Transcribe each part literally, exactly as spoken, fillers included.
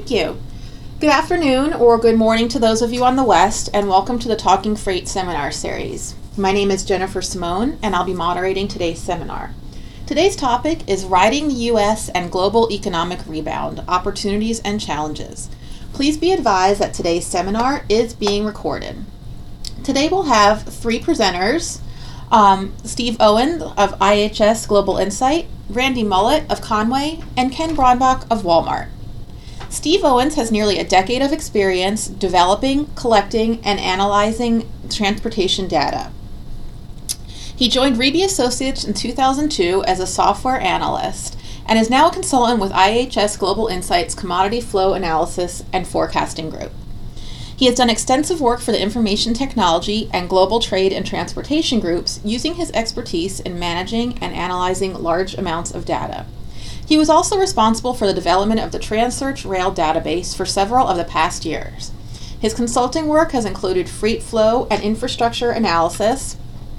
Thank you. Good afternoon or good morning to those of you on the West, and welcome to the Talking Freight seminar series. My name is Jennifer Simone, and I'll be moderating today's seminar. Today's topic is Riding the U S and Global Economic Rebound, Opportunities and Challenges. Please be advised that today's seminar is being recorded. Today we'll have three presenters, um, Steve Owen of I H S Global Insight, Randy Mullett of Con-way, and Ken Braunbach of Walmart. Steve Owens has nearly a decade of experience developing, collecting, and analyzing transportation data. He joined Reby Associates in two thousand two as a software analyst and is now a consultant with I H S Global Insight's Commodity Flow Analysis and Forecasting Group. He has done extensive work for the information technology and global trade and transportation groups using his expertise in managing and analyzing large amounts of data. He was also responsible for the development of the TransSearch Rail database for several of the past years. His consulting work has included freight flow and infrastructure analysis,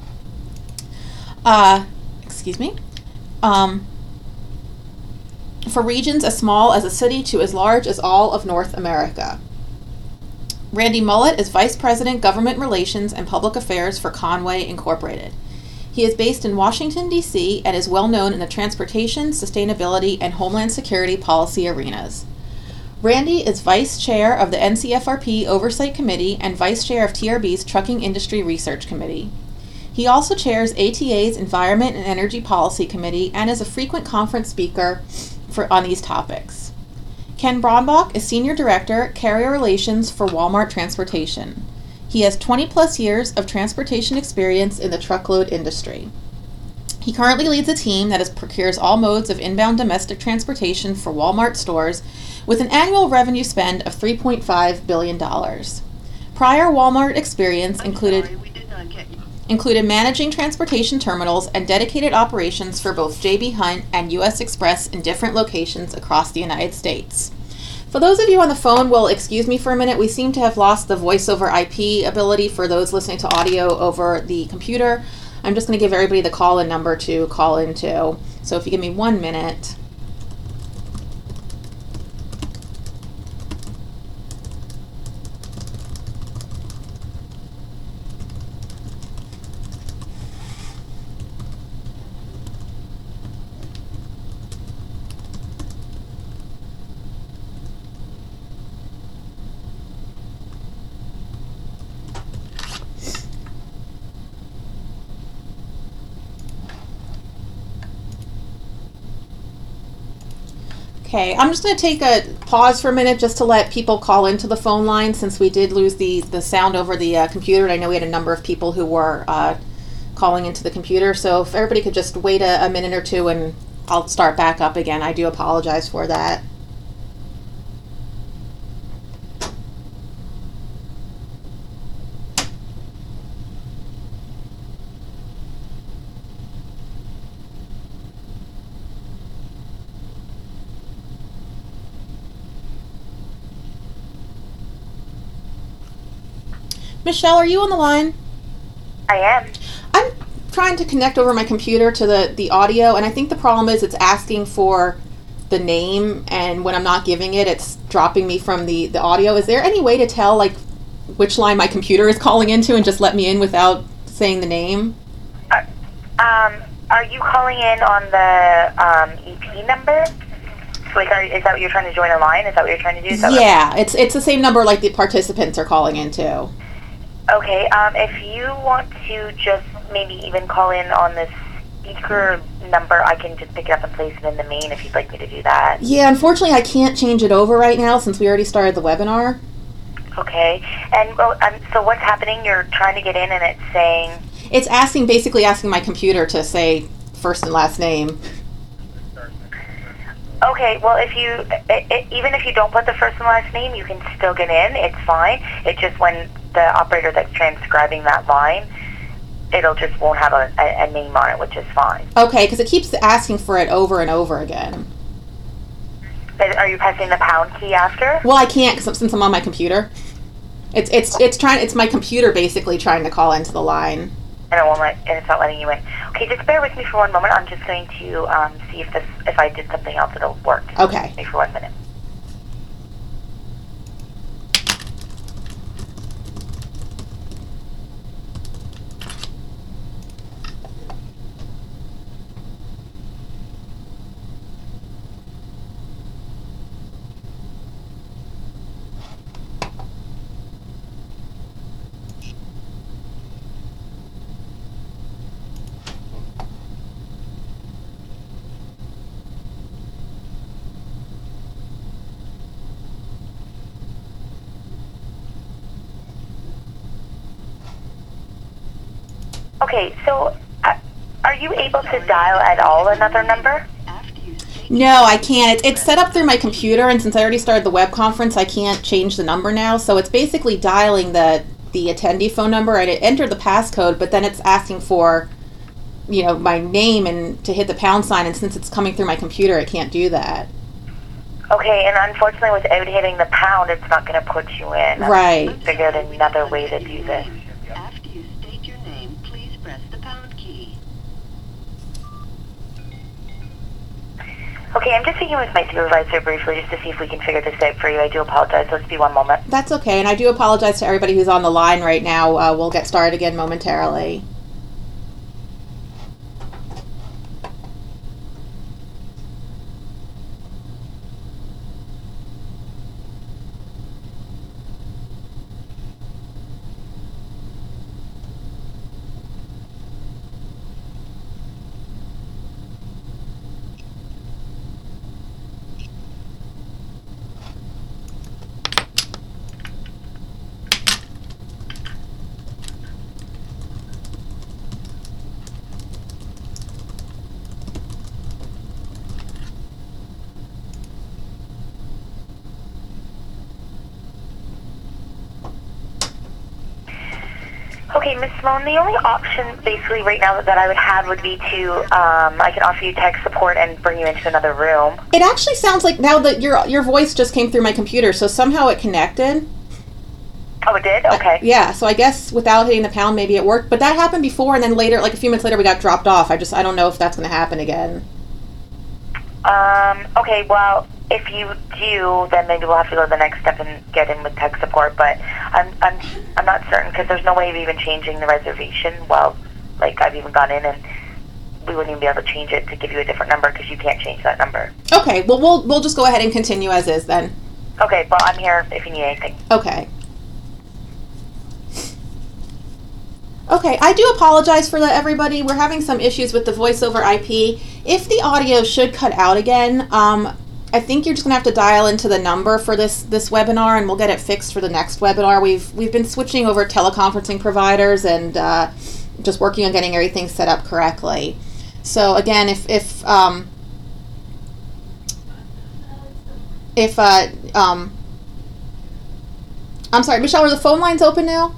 uh, excuse me, um, for regions as small as a city to as large as all of North America. Randy Mullett is Vice President, Government Relations and Public Affairs for Con-way Incorporated. He is based in Washington, D C and is well known in the transportation, sustainability, and homeland security policy arenas. Randy is Vice Chair of the N C F R P Oversight Committee and Vice Chair of T R B's Trucking Industry Research Committee. He also chairs A T A's Environment and Energy Policy Committee and is a frequent conference speaker for, on these topics. Ken Braunbach is Senior Director, Carrier Relations for Walmart Transportation. He has twenty plus years of transportation experience in the truckload industry. He currently leads a team that is, procures all modes of inbound domestic transportation for Walmart stores with an annual revenue spend of three point five billion dollars. Prior Walmart experience included included managing transportation terminals and dedicated operations for both J B. Hunt and U S Express in different locations across the United States. For those of you on the phone, will excuse me for a minute. We seem to have lost the voice over I P ability for those listening to audio over the computer. I'm just going to give everybody the call-in number to call into. So if you give me one minute. Okay, I'm just going to take a pause for a minute just to let people call into the phone line since we did lose the, the sound over the uh, computer, and I know we had a number of people who were uh, calling into the computer. So if everybody could just wait a, a minute or two and I'll start back up again. I do apologize for that. Michelle, are you on the line? I am. I'm trying to connect over my computer to the, the audio, and I think the problem is it's asking for the name, and when I'm not giving it, it's dropping me from the, the audio. Is there any way to tell, like, which line my computer is calling into and just let me in without saying the name? Uh, um, are you calling in on the um, E P number? Like, are, is that what you're trying to join a line? Is that what you're trying to do? Yeah, it's it's the same number like the participants are calling into. Okay, um, if you want to just maybe even call in on the speaker number, I can just pick it up and place it in the main if you'd like me to do that. Yeah, unfortunately I can't change it over right now since we already started the webinar. Okay, and well, um, so what's happening? You're trying to get in and it's saying... It's asking, basically asking my computer to say first and last name. Okay, well, if you, it, it, even if you don't put the first and last name, you can still get in. It's fine. It's just when the operator that's transcribing that line, it'll just won't have a, a, a name on it, which is fine. Okay, because it keeps asking for it over and over again. Are you pressing the pound key after? Well, I can't because since I'm on my computer. It's it's it's trying. It's my computer basically trying to call into the line. And it won't let, and it's not letting you in. Okay, just bear with me for one moment. I'm just going to um, see if this, if I did something else, it'll work. Okay. Wait for one minute. Okay, so uh, are you able to dial at all another number? No, I can't. It's, it's set up through my computer, and since I already started the web conference, I can't change the number now. So it's basically dialing the the attendee phone number, and it entered the passcode, but then it's asking for, you know, my name and to hit the pound sign, and since it's coming through my computer, it can't do that. Okay, and unfortunately, without hitting the pound, it's not going to put you in. Right. I figured another way to do this. After you state your name, please press the pound key. Okay, I'm just speaking with my supervisor briefly just to see if we can figure this out for you. I do apologize. Let's be one moment. That's okay, and I do apologize to everybody who's on the line right now. Uh, we'll get started again momentarily. Okay, Miz Simone, the only option basically right now that I would have would be to, um, I can offer you tech support and bring you into another room. It actually sounds like now that your your voice just came through my computer, so somehow it connected. Oh, it did? Okay. Uh, yeah, so I guess without hitting the pound, maybe it worked. But that happened before, and then later, like a few minutes later, we got dropped off. I just, I don't know if that's going to happen again. Um, okay, well, if you do, then maybe we'll have to go to the next step and get in with tech support, but I'm I'm I'm not certain because there's no way of even changing the reservation. Well, like I've even gone in and we wouldn't even be able to change it to give you a different number because you can't change that number. Okay, well, we'll we'll just go ahead and continue as is then. Okay, well, I'm here if you need anything. Okay. Okay, I do apologize for that, everybody. We're having some issues with the voice over I P. If the audio should cut out again, um, I think you're just gonna have to dial into the number for this this webinar, and we'll get it fixed for the next webinar. We've we've been switching over teleconferencing providers and uh, just working on getting everything set up correctly. So again, if if um, if uh, um, I'm sorry, Michelle, are the phone lines open now?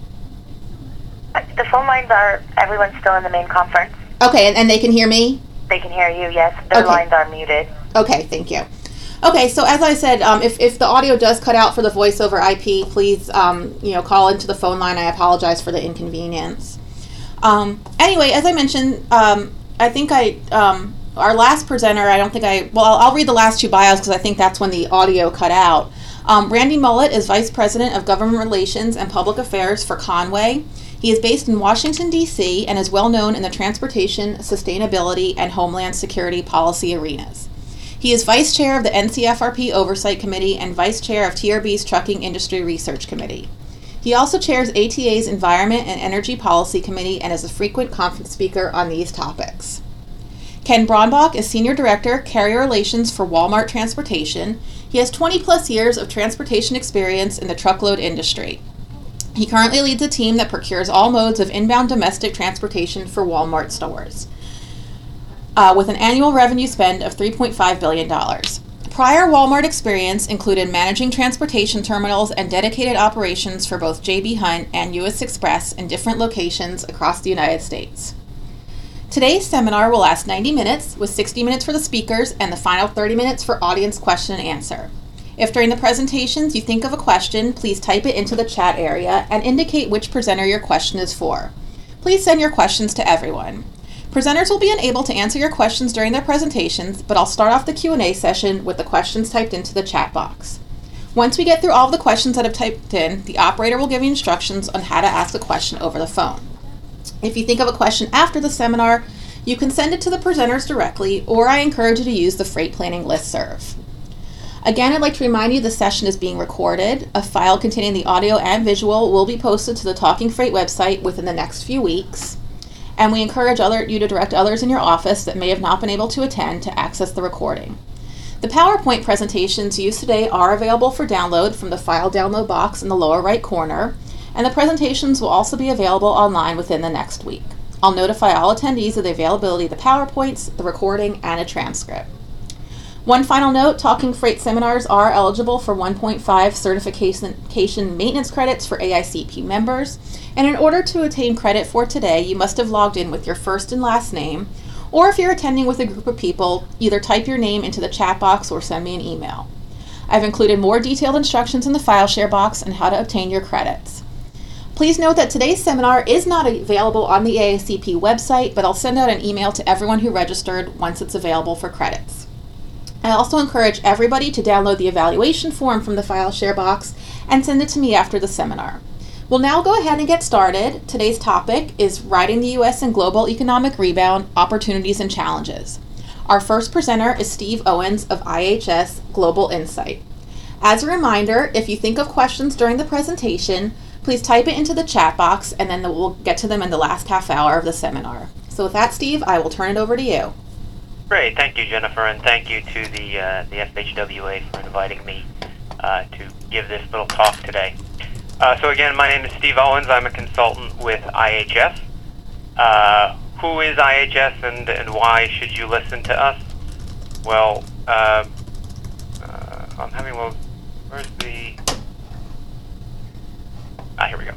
The phone lines are, everyone's still in the main conference. Okay, and, and they can hear me? They can hear you, yes. Their Okay. lines are muted. Okay, thank you. Okay, so as I said, um, if, if the audio does cut out for the voice over I P, please um, you know, call into the phone line. I apologize for the inconvenience. Um, anyway, as I mentioned, um, I think I, um, our last presenter, I don't think I, well, I'll, I'll read the last two bios because I think that's when the audio cut out. Um, Randy Mullet is Vice President of Government Relations and Public Affairs for Conway. He is based in Washington, D C, and is well known in the transportation, sustainability, and homeland security policy arenas. He is Vice Chair of the N C F R P Oversight Committee and Vice Chair of T R B's Trucking Industry Research Committee. He also chairs A T A's Environment and Energy Policy Committee and is a frequent conference speaker on these topics. Ken Braunbach is Senior Director, Carrier Relations for Walmart Transportation. He has twenty plus years of transportation experience in the truckload industry. He currently leads a team that procures all modes of inbound domestic transportation for Walmart stores, uh, with an annual revenue spend of three point five billion dollars. Prior Walmart experience included managing transportation terminals and dedicated operations for both J B. Hunt and U S Express in different locations across the United States. Today's seminar will last ninety minutes, with sixty minutes for the speakers and the final thirty minutes for audience question and answer. If during the presentations you think of a question, please type it into the chat area and indicate which presenter your question is for. Please send your questions to everyone. Presenters will be unable to answer your questions during their presentations, but I'll start off the Q and A session with the questions typed into the chat box. Once we get through all of the questions that have typed in, the operator will give you instructions on how to ask a question over the phone. If you think of a question after the seminar, you can send it to the presenters directly, or I encourage you to use the freight planning listserv. Again, I'd like to remind you the session is being recorded. A file containing the audio and visual will be posted to the Talking Freight website within the next few weeks. And we encourage other, you to direct others in your office that may have not been able to attend to access the recording. The PowerPoint presentations used today are available for download from the file download box in the lower right corner, and the presentations will also be available online within the next week. I'll notify all attendees of the availability of the PowerPoints, the recording, and a transcript. One final note, Talking Freight seminars are eligible for one point five certification maintenance credits for A I C P members, and in order to attain credit for today, you must have logged in with your first and last name, or if you're attending with a group of people, either type your name into the chat box or send me an email. I've included more detailed instructions in the file share box on how to obtain your credits. Please note that today's seminar is not available on the A I C P website, but I'll send out an email to everyone who registered once it's available for credits. I also encourage everybody to download the evaluation form from the file share box and send it to me after the seminar. We'll now go ahead and get started. Today's topic is Riding the U S and Global Economic Rebound, Opportunities and Challenges. Our first presenter is Steve Owens of I H S Global Insight. As a reminder, if you think of questions during the presentation, please type it into the chat box and then we'll get to them in the last half hour of the seminar. So with that, Steve, I will turn it over to you. Great, thank you, Jennifer, and thank you to the uh, the F H W A for inviting me uh, to give this little talk today. Uh, so again, my name is Steve Owens. I'm a consultant with I H S. Uh, who is I H S and, and why should you listen to us? Well, uh, uh, I'm having, well, where's the, ah, here we go.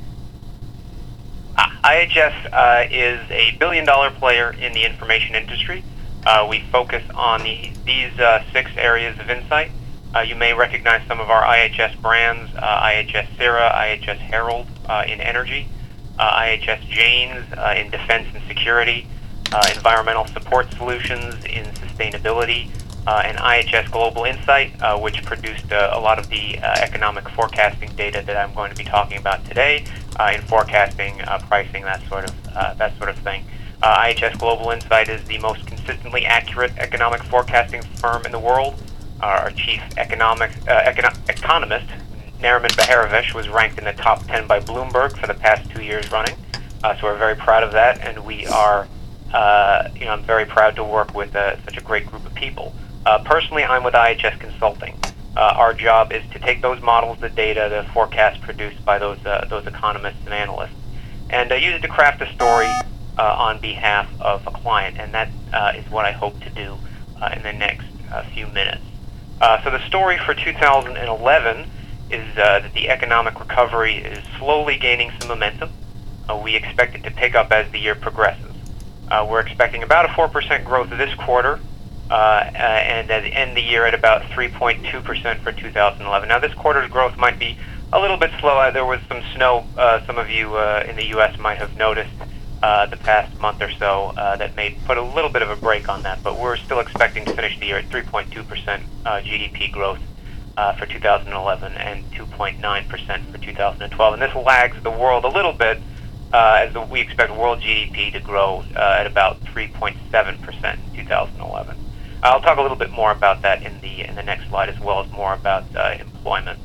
Ah, I H S uh, is a billion dollar player in the information industry. Uh, we focus on the, these uh, six areas of insight. Uh, you may recognize some of our I H S brands, uh, I H S Sierra, I H S Herald uh, in energy, uh, I H S Janes uh, in defense and security, uh, environmental support solutions in sustainability, uh, and I H S Global Insight, uh, which produced uh, a lot of the uh, economic forecasting data that I'm going to be talking about today uh, in forecasting, uh, pricing, that sort of uh, that sort of thing. Uh, I H S Global Insight is the most consistently accurate economic forecasting firm in the world. Our chief economic uh, econo economist, Nariman Behravesh, was ranked in the top ten by Bloomberg for the past two years running. Uh, so we're very proud of that, and we are, uh, you know, I'm very proud to work with uh, such a great group of people. Uh, personally, I'm with I H S Consulting. Uh, our job is to take those models, the data, the forecasts produced by those uh, those economists and analysts, and uh, use it to craft a story uh, on behalf of a client, and that uh, is what I hope to do uh, in the next uh, few minutes. Uh, so the story for two thousand eleven is uh, that the economic recovery is slowly gaining some momentum. Uh, we expect it to pick up as the year progresses. Uh, we're expecting about a four percent growth this quarter, uh, uh, and at the end of the year at about three point two percent for two thousand eleven. Now this quarter's growth might be a little bit slow. Uh, there was some snow, uh, some of you uh, in the U S might have noticed uh, the past month or so uh, that may put a little bit of a break on that, but we're still expecting to finish the year at three point two percent uh, G D P growth uh, for two thousand eleven and two point nine percent for two thousand twelve. And this lags the world a little bit uh, as the, we expect world G D P to grow uh, at about three point seven percent in two thousand eleven. I'll talk a little bit more about that in the in the next slide, as well as more about uh, employment.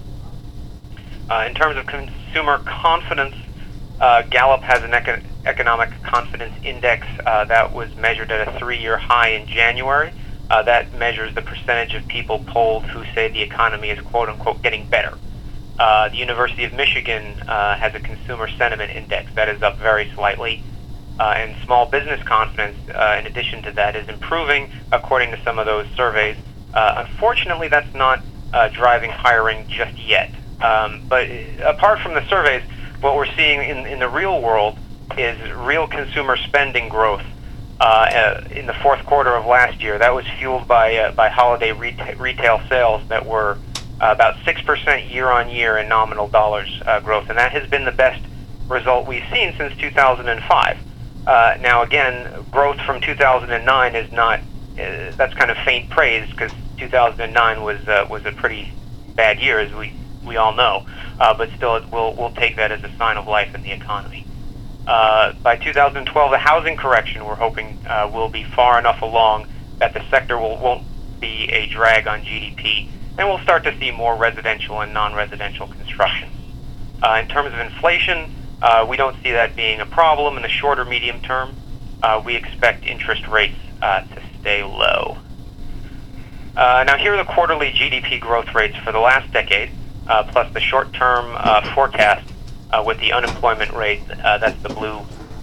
Uh, in terms of consumer confidence, uh, Gallup has an eco economic confidence index uh, that was measured at a three-year high in January. Uh, that measures the percentage of people polled who say the economy is quote-unquote getting better. Uh, the University of Michigan uh, has a consumer sentiment index that is up very slightly. Uh, and small business confidence, uh, in addition to that, is improving according to some of those surveys. Uh, unfortunately, that's not uh, driving hiring just yet. Um, but apart from the surveys, what we're seeing in, in the real world is real consumer spending growth uh, uh, in the fourth quarter of last year. That was fueled by uh, by holiday reta retail sales that were uh, about six percent year on year in nominal dollars uh, growth, and that has been the best result we've seen since two thousand five. Uh, now again, growth from two thousand nine is not, uh, that's kind of faint praise, because two thousand nine was uh, was a pretty bad year, as we we all know, uh, but still it, we'll, we'll take that as a sign of life in the economy. Uh, by two thousand twelve, the housing correction, we're hoping, uh, will be far enough along that the sector will, won't be a drag on G D P, and we'll start to see more residential and non-residential construction. Uh, in terms of inflation, uh, we don't see that being a problem in the shorter medium term. Uh, we expect interest rates uh, to stay low. Uh, now here are the quarterly G D P growth rates for the last decade, uh, plus the short-term uh, forecast uh, with the unemployment rate, uh, that's the blue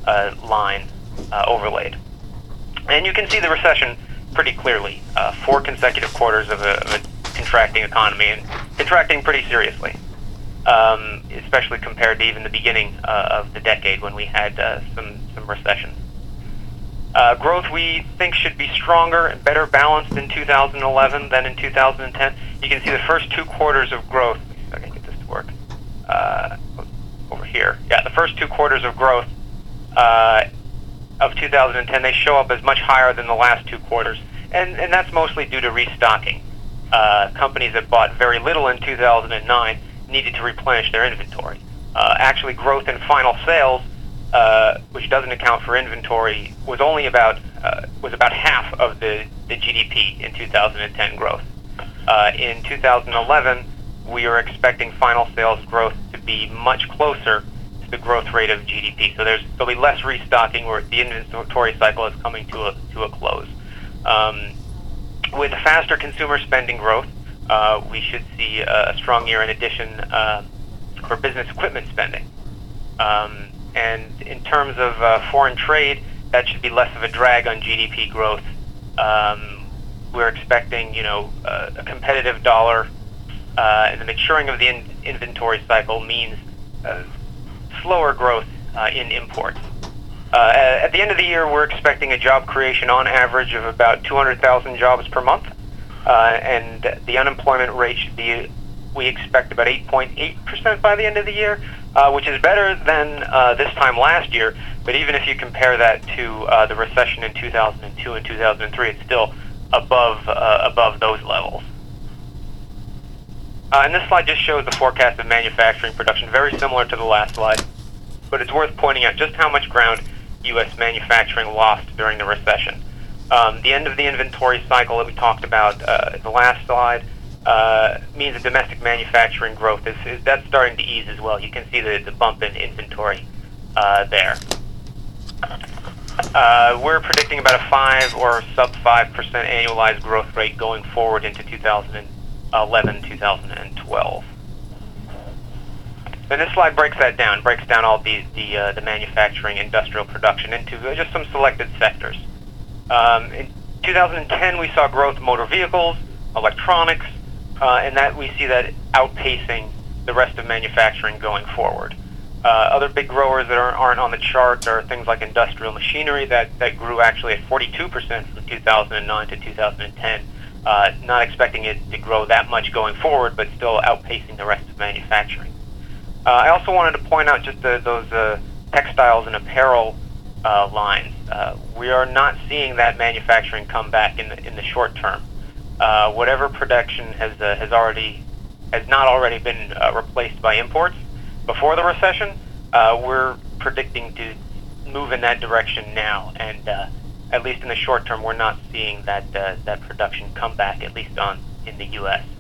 uh, line uh, overlaid. And you can see the recession pretty clearly. Uh, four consecutive quarters of a, of a contracting economy, and contracting pretty seriously, um, especially compared to even the beginning uh, of the decade when we had uh, some, some recession. Uh, growth we think should be stronger and better balanced in two thousand eleven than in two thousand ten. You can see the first two quarters of growth. If I can get this to work. Uh, over here. Yeah, the first two quarters of growth uh, of two thousand ten, they show up as much higher than the last two quarters. And, and that's mostly due to restocking. Uh, companies that bought very little in two thousand nine needed to replenish their inventory. Uh, actually, growth in final sales, uh, which doesn't account for inventory, was only about uh, was about half of the, the G D P in two thousand ten growth. Uh, in two thousand eleven, we are expecting final sales growth to be much closer to the growth rate of G D P. So there's there'll be less restocking, where the inventory cycle is coming to a to a close. Um, with faster consumer spending growth, uh, we should see a strong year in addition uh, for business equipment spending. Um, and in terms of uh, foreign trade, that should be less of a drag on G D P growth. Um, we're expecting, you know, uh, a competitive dollar, uh, and the maturing of the in- inventory cycle means uh, slower growth uh, in imports. Uh, at the end of the year, we're expecting a job creation on average of about two hundred thousand jobs per month, uh, and the unemployment rate should be, we expect, about eight point eight percent by the end of the year, uh, which is better than uh, this time last year. But even if you compare that to uh, the recession in two thousand two and two thousand three, it's still above uh, above those levels. Uh, and this slide just shows the forecast of manufacturing production, very similar to the last slide. But it's worth pointing out just how much ground U S manufacturing lost during the recession. Um, the end of the inventory cycle that we talked about uh, in the last slide uh, means that domestic manufacturing growth is, is that's starting to ease as well. You can see the, the bump in inventory uh, there. Uh, we're predicting about a five or sub five percent annualized growth rate going forward into two thousand eleven, two thousand twelve. And this slide breaks that down, breaks down all the the, uh, the manufacturing industrial production into just some selected sectors. Um, in two thousand ten, we saw growth in motor vehicles, electronics, uh, and that we see that outpacing the rest of manufacturing going forward. Uh, other big growers that aren't, aren't on the chart are things like industrial machinery that, that grew actually at forty-two percent from two thousand nine to two thousand ten. Uh, not expecting it to grow that much going forward, but still outpacing the rest of manufacturing. Uh, I also wanted to point out just the, those uh, textiles and apparel uh, lines. Uh, we are not seeing that manufacturing come back in the in the short term. Uh, whatever production has uh, has already has not already been uh, replaced by imports before the recession, uh, we're predicting to move in that direction now. And uh, at least in the short term, we're not seeing that uh, that production come back, at least on in the U S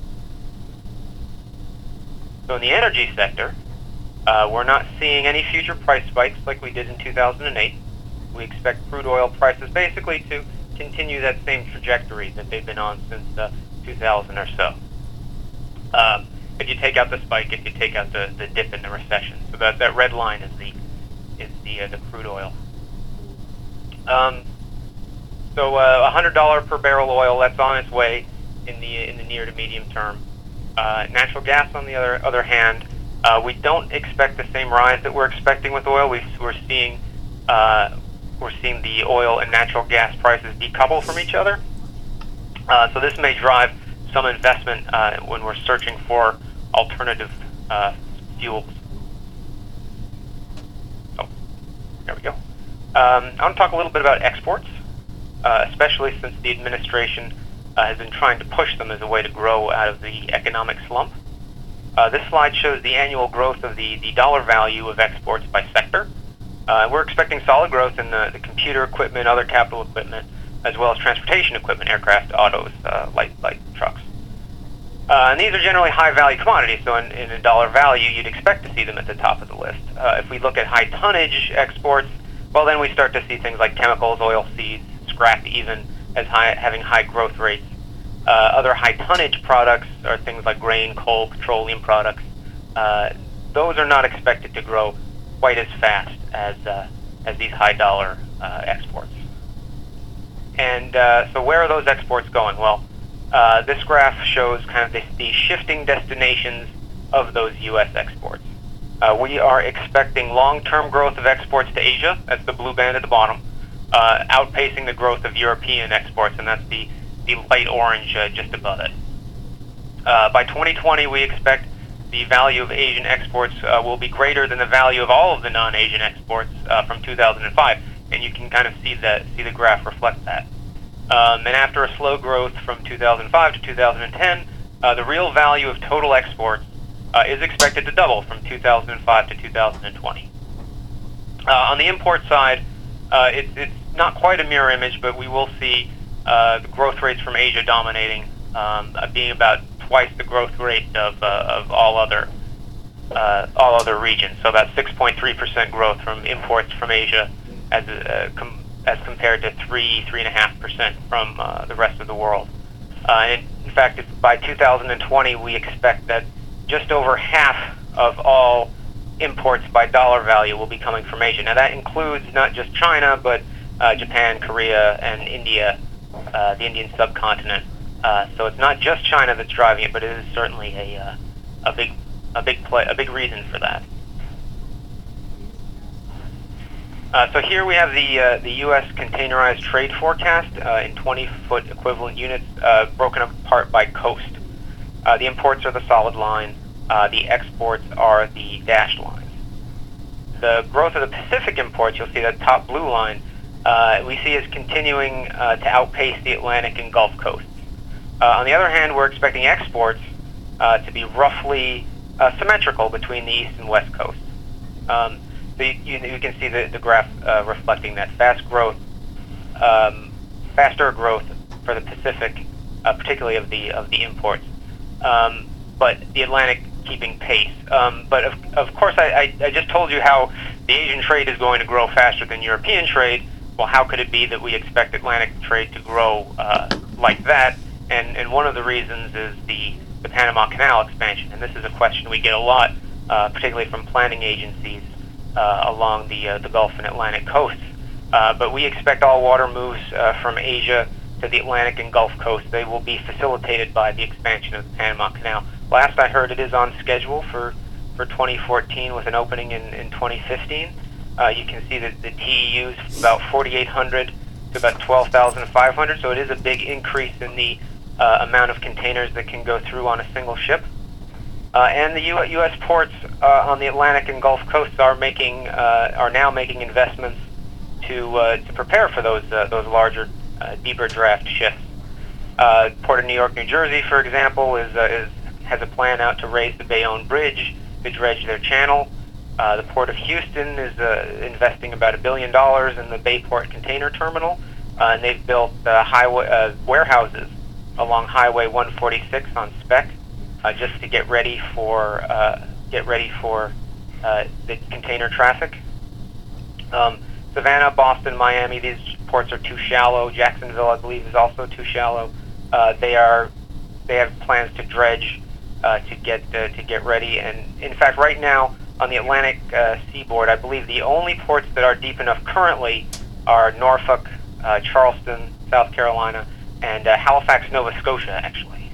So in the energy sector, uh, we're not seeing any future price spikes like we did in two thousand eight. We expect crude oil prices basically to continue that same trajectory that they've been on since uh, two thousand or so. Um, if you take out the spike, if you take out the, the dip in the recession, so that, that red line is the is the uh, the crude oil. Um, so uh, one hundred dollars per barrel oil, that's on its way in the in the near to medium term. Uh, natural gas, on the other other hand, uh, we don't expect the same rise that we're expecting with oil. We, we're seeing uh, we're seeing the oil and natural gas prices decouple from each other. Uh, so this may drive some investment uh, when we're searching for alternative uh, fuels. Oh, there we go. Um, I want to talk a little bit about exports, uh, especially since the administration Uh, has been trying to push them as a way to grow out of the economic slump. Uh, this slide shows the annual growth of the, the dollar value of exports by sector. Uh, we're expecting solid growth in the, the computer equipment, other capital equipment, as well as transportation equipment, aircraft, autos, uh, light, light trucks. Uh, and these are generally high-value commodities, so in, in a dollar value, you'd expect to see them at the top of the list. Uh, if we look at high-tonnage exports, well, then we start to see things like chemicals, oil seeds, scrap even, as high, having high growth rates. Uh, other high tonnage products are things like grain, coal, petroleum products. Uh, those are not expected to grow quite as fast as uh, as these high dollar uh, exports. And uh, so where are those exports going? Well, uh, this graph shows kind of the, the shifting destinations of those U S exports. Uh, we are expecting long-term growth of exports to Asia, that's the blue band at the bottom, uh, outpacing the growth of European exports, and that's the, the light orange uh, just above it. Uh, by twenty twenty, we expect the value of Asian exports uh, will be greater than the value of all of the non-Asian exports uh, from two thousand five, and you can kind of see the, see the graph reflect that. Um, and after a slow growth from two thousand five to two thousand ten, uh, the real value of total exports Uh, is expected to double from two thousand five to two thousand twenty. Uh, on the import side, uh, it's, it's not quite a mirror image, but we will see uh, the growth rates from Asia dominating, um, uh, being about twice the growth rate of, uh, of all other uh, all other regions. So about six point three percent growth from imports from Asia, as uh, com as compared to three three and a half percent from uh, the rest of the world. Uh, and in fact, if by two thousand twenty, we expect that just over half of all imports by dollar value will be coming from Asia. Now that includes not just China, but uh, Japan, Korea, and India, uh, the Indian subcontinent. Uh, so it's not just China that's driving it, but it is certainly a uh, a big a big play a big reason for that. Uh, so here we have the uh, the U S containerized trade forecast uh, in twenty foot equivalent units, uh, broken apart by coast. Uh, the imports are the solid line. Uh, the exports are the dashed lines. The growth of the Pacific imports, you'll see that top blue line, uh, we see is continuing uh, to outpace the Atlantic and Gulf coasts. Uh, on the other hand, we're expecting exports uh, to be roughly uh, symmetrical between the East and West coasts. Um, so you, you, you can see the, the graph uh, reflecting that fast growth, um, faster growth for the Pacific, uh, particularly of the of the imports. Um, but the Atlantic keeping pace. Um, but of, of course, I, I, I just told you how the Asian trade is going to grow faster than European trade. Well, how could it be that we expect Atlantic trade to grow uh, like that? And, and one of the reasons is the, the Panama Canal expansion. And this is a question we get a lot, uh, particularly from planning agencies uh, along the, uh, the Gulf and Atlantic coasts. Uh, but we expect all water moves uh, from Asia to the Atlantic and Gulf Coast. They will be facilitated by the expansion of the Panama Canal. Last I heard, it is on schedule for, for twenty fourteen with an opening in, in twenty fifteen. Uh, you can see that the T E U is about forty-eight hundred to about twelve thousand five hundred, so it is a big increase in the uh, amount of containers that can go through on a single ship. Uh, and the U S ports uh, on the Atlantic and Gulf coasts are making uh, are now making investments to uh, to prepare for those uh, those larger Uh, deeper draft ships. Uh, Port of New York, New Jersey, for example, is, uh, is has a plan out to raise the Bayonne Bridge to dredge their channel. Uh, the Port of Houston is uh, investing about a billion dollars in the Bayport Container Terminal, uh, and they've built uh, highway uh, warehouses along Highway one forty-six on spec, uh, just to get ready for uh, get ready for uh, the container traffic. Um, Savannah, Boston, Miami, these ports are too shallow. Jacksonville, I believe, is also too shallow. Uh, they are, they have plans to dredge uh, to get uh, to get ready. And in fact, right now on the Atlantic uh, seaboard, I believe the only ports that are deep enough currently are Norfolk, uh, Charleston, South Carolina, and uh, Halifax, Nova Scotia, actually.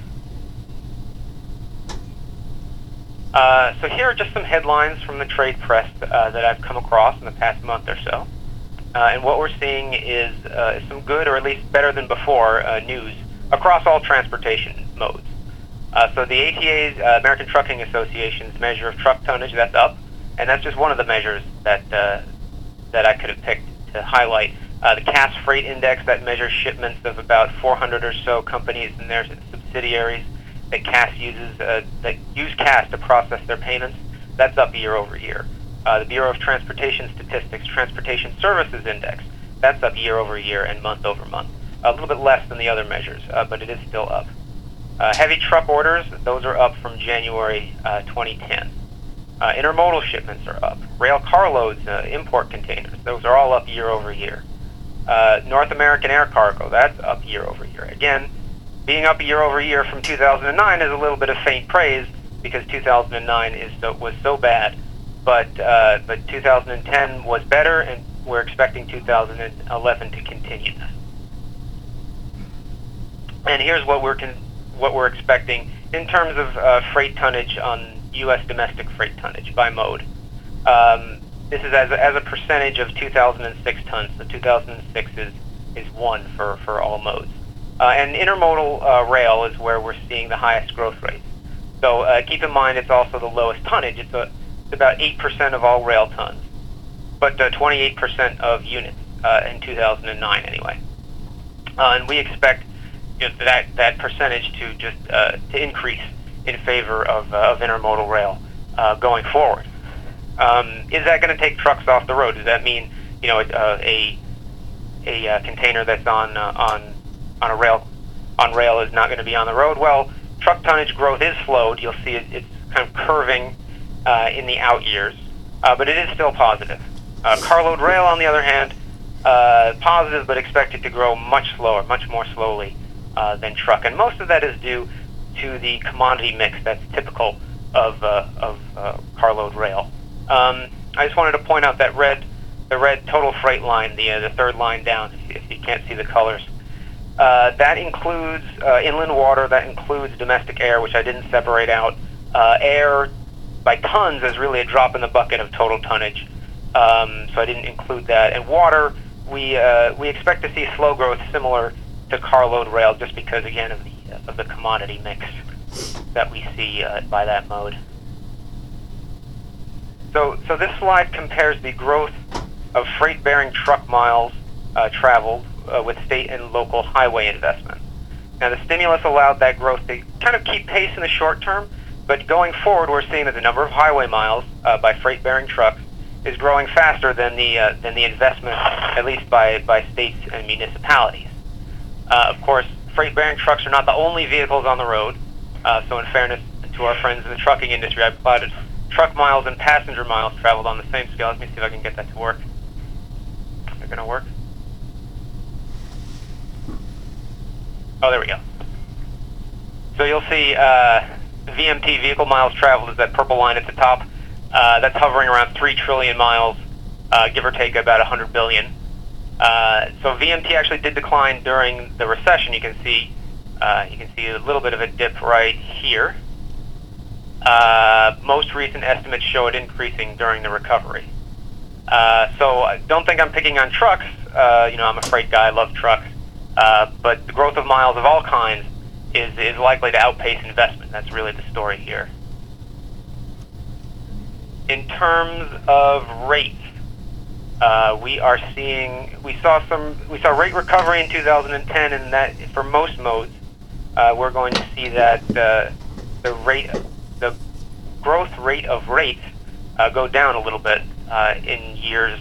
Uh, so here are just some headlines from the trade press uh, that I've come across in the past month or so. Uh, and what we're seeing is uh, some good, or at least better than before, uh, news across all transportation modes. Uh, so the A T A's, uh, American Trucking Association's measure of truck tonnage, that's up, and that's just one of the measures that uh, that I could have picked to highlight. Uh, the Cass Freight Index, that measures shipments of about four hundred or so companies and their subsidiaries that Cass uses, uh, that use Cass to process their payments, that's up year over year. Uh, the Bureau of Transportation Statistics Transportation Services Index, that's up year over year and month over month. A little bit less than the other measures, uh, but it is still up. Uh, heavy truck orders, those are up from January uh, twenty ten. Uh, intermodal shipments are up. Rail carloads, uh, import containers, those are all up year over year. Uh, North American air cargo, that's up year over year. Again, being up year over year from two thousand nine is a little bit of faint praise because two thousand nine is so, was so bad. But uh, but two thousand ten was better, and we're expecting two thousand eleven to continue that. And here's what we're con- what we're expecting in terms of uh, freight tonnage on U S domestic freight tonnage by mode. Um, this is as a, as a percentage of two thousand six tons. So two thousand six is is one for, for all modes. Uh, and intermodal uh, rail is where we're seeing the highest growth rates. So uh, keep in mind it's also the lowest tonnage. It's, a, it's about eight percent of all rail tons, but uh, twenty-eight percent of units uh, in two thousand nine anyway. Uh, and we expect you know, that that percentage to just uh, to increase in favor of, uh, of intermodal rail uh, going forward. Um, is that going to take trucks off the road? Does that mean you know uh, a a uh, container that's on uh, on on a rail on rail is not going to be on the road? Well, truck tonnage growth is slowed. You'll see it, it's kind of curving uh, in the out years, uh, but it is still positive. Uh, carload rail, on the other hand, uh, positive but expected to grow much slower, much more slowly uh, than truck, and most of that is due to the commodity mix that's typical of uh, of uh, carload rail. Um, I just wanted to point out that red, the red total freight line, the uh, the third line down, if, if you can't see the colors. Uh, that includes uh, inland water, that includes domestic air, which I didn't separate out. Uh, air by tons is really a drop in the bucket of total tonnage, um, so I didn't include that. And water, we uh, we expect to see slow growth similar to carload rail, just because again of the uh, of the commodity mix that we see uh, by that mode. So so this slide compares the growth of freight-bearing truck miles uh, traveled Uh, with state and local highway investment. Now, the stimulus allowed that growth to kind of keep pace in the short term, but going forward, we're seeing that the number of highway miles uh, by freight-bearing trucks is growing faster than the uh, than the investment, at least by by states and municipalities. Uh, of course, freight-bearing trucks are not the only vehicles on the road. Uh, so, in fairness to our friends in the trucking industry, I plotted truck miles and passenger miles traveled on the same scale. Let me see if I can get that to work. Is it going to work? Oh, there we go. So you'll see uh, V M T, vehicle miles traveled, is that purple line at the top. Uh, that's hovering around three trillion miles, uh, give or take about one hundred billion. Uh, so V M T actually did decline during the recession. You can see uh, you can see a little bit of a dip right here. Uh, most recent estimates show it increasing during the recovery. Uh, so don't think I'm picking on trucks. Uh, you know, I'm a freight guy, I love trucks. Uh, but the growth of miles of all kinds is, is likely to outpace investment. That's really the story here. In terms of rates, uh, we are seeing we saw some we saw rate recovery in two thousand ten, and that for most modes, uh, we're going to see that uh, the rate the growth rate of rates uh, go down a little bit uh, in years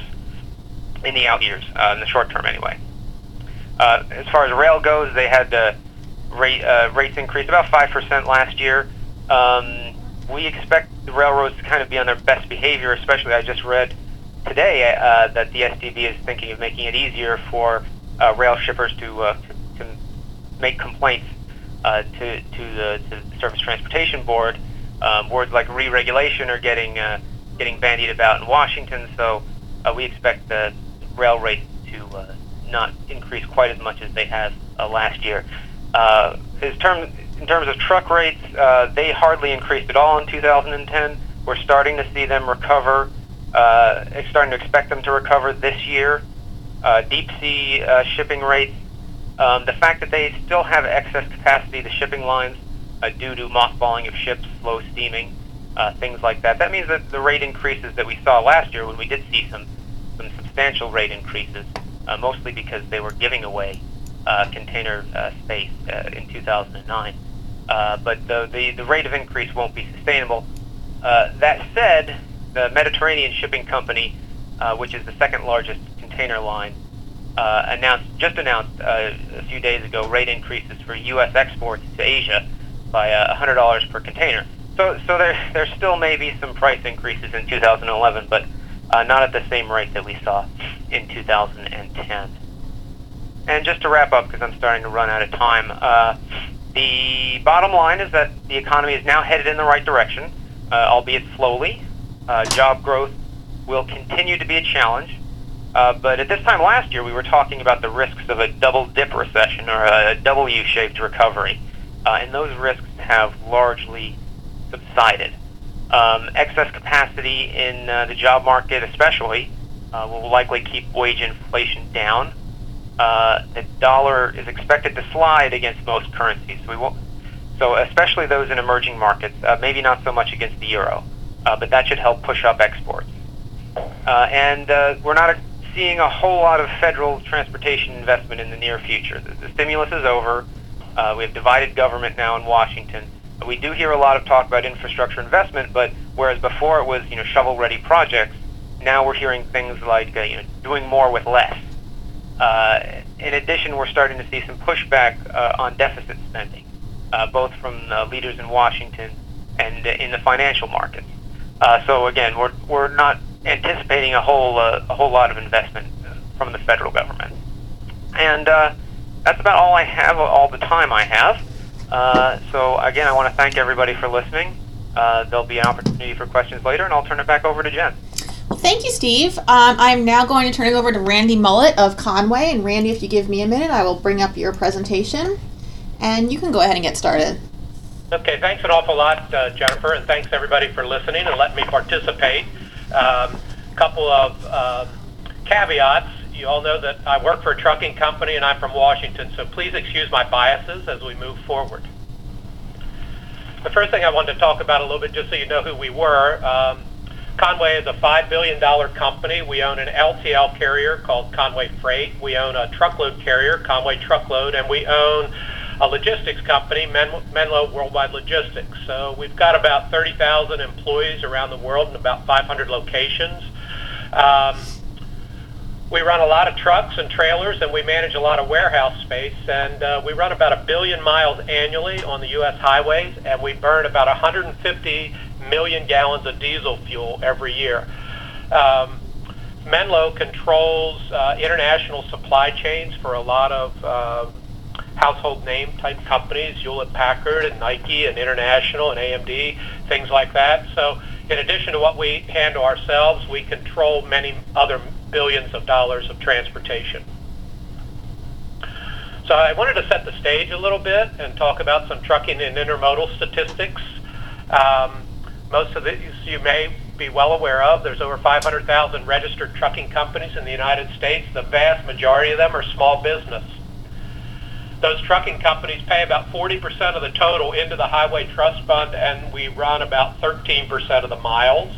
in the out years, uh, in the short term anyway. Uh, as far as rail goes, they had uh, rate, uh, rates increase about five percent last year. Um, we expect the railroads to kind of be on their best behavior, especially I just read today uh, that the S T B is thinking of making it easier for uh, rail shippers to, uh, to, to make complaints uh, to, to, the, to the Surface Transportation Board. Um, words like re-regulation are getting, uh, getting bandied about in Washington, so uh, we expect the rail rates to uh, not increase quite as much as they have uh, last year. Uh, in, term, in terms of truck rates, uh, they hardly increased at all in two thousand ten. We're starting to see them recover, uh, starting to expect them to recover this year. Uh, deep sea uh, shipping rates, um, the fact that they still have excess capacity, the shipping lines, uh, due to mothballing of ships, slow steaming, uh, things like that. That means that the rate increases that we saw last year, when we did see some, some substantial rate increases, Uh, mostly because they were giving away uh, container uh, space uh, in two thousand nine. Uh, but the, the, the rate of increase won't be sustainable. Uh, that said, the Mediterranean Shipping Company, uh, which is the second largest container line, uh, announced just announced uh, a few days ago rate increases for U S exports to Asia by uh, one hundred dollars per container. So, so there, there still may be some price increases in two thousand eleven, but Uh, not at the same rate that we saw in two thousand ten. And just to wrap up, because I'm starting to run out of time, uh, the bottom line is that the economy is now headed in the right direction, uh, albeit slowly. Uh, job growth will continue to be a challenge, Uh, but at this time last year, we were talking about the risks of a double dip recession or a W-shaped recovery, uh, and those risks have largely subsided. Um, excess capacity in uh, the job market especially uh, will likely keep wage inflation down. Uh, the dollar is expected to slide against most currencies, so, we won't, so especially those in emerging markets, uh, maybe not so much against the euro, uh, but that should help push up exports. Uh, and uh, we're not a, seeing a whole lot of federal transportation investment in the near future. The, the stimulus is over. Uh, we have divided government now in Washington. We do hear a lot of talk about infrastructure investment, but whereas before it was, you know, shovel-ready projects, now we're hearing things like, uh, you know, doing more with less. Uh, in addition, we're starting to see some pushback uh, on deficit spending, uh, both from uh, leaders in Washington and uh, in the financial markets. Uh, so again, we're we're not anticipating a whole uh, a whole lot of investment from the federal government, and uh, that's about all I have, all the time I have. Uh, so again, I want to thank everybody for listening. Uh, there'll be an opportunity for questions later, and I'll turn it back over to Jen. Well, thank you, Steve. Um, I'm now going to turn it over to Randy Mullet of Conway. And Randy, if you give me a minute, I will bring up your presentation, and you can go ahead and get started. Okay, thanks an awful lot, uh, Jennifer, and thanks everybody for listening and letting me participate. A um, couple of um, caveats. You all know that I work for a trucking company and I'm from Washington, so please excuse my biases as we move forward. The first thing I wanted to talk about a little bit, just so you know who we were, um, Conway is a five billion dollars company. We own an L T L carrier called Conway Freight. We own a truckload carrier, Conway Truckload, and we own a logistics company, Men- Menlo Worldwide Logistics. So we've got about thirty thousand employees around the world in about five hundred locations. Um, we run a lot of trucks and trailers, and we manage a lot of warehouse space, and uh, we run about a billion miles annually on the U S highways, and we burn about one hundred fifty million gallons of diesel fuel every year. Um, Menlo controls uh, international supply chains for a lot of uh, household name type companies, Hewlett Packard and Nike and International and A M D, things like that. So in addition to what we handle ourselves, we control many other billions of dollars of transportation. So I wanted to set the stage a little bit and talk about some trucking and intermodal statistics. Um, most of these you may be well aware of. There's over five hundred thousand registered trucking companies in the United States. The vast majority of them are small business. Those trucking companies pay about forty percent of the total into the Highway Trust Fund, and we run about thirteen percent of the miles.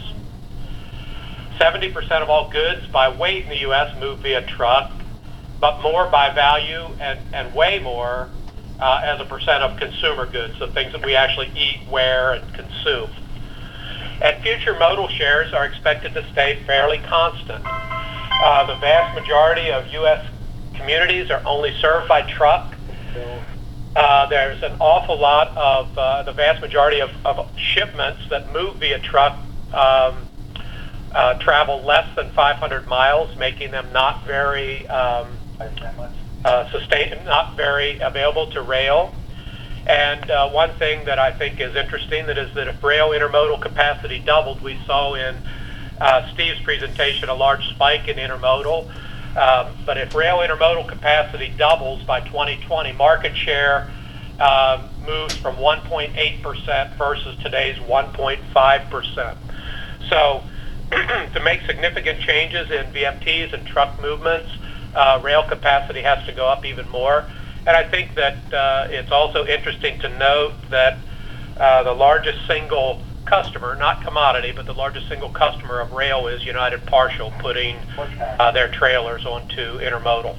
seventy percent of all goods by weight in the U S move via truck, but more by value and, and way more uh, as a percent of consumer goods, so things that we actually eat, wear, and consume. And future modal shares are expected to stay fairly constant. Uh, the vast majority of U S communities are only served by truck. Uh, there's an awful lot of, uh, the vast majority of, of shipments that move via truck um, uh, travel less than five hundred miles, making them not very um, uh, sustain, not very available to rail. And uh, one thing that I think is interesting that is that if rail intermodal capacity doubled, we saw in uh, Steve's presentation a large spike in intermodal. Um, but if rail intermodal capacity doubles by twenty twenty, market share um, moves from one point eight percent versus today's one point five percent. So to make significant changes in V F Ts and truck movements, uh, rail capacity has to go up even more. And I think that uh, it's also interesting to note that uh, the largest single customer, not commodity, but the largest single customer of rail is United Parcel, putting uh, their trailers onto intermodal.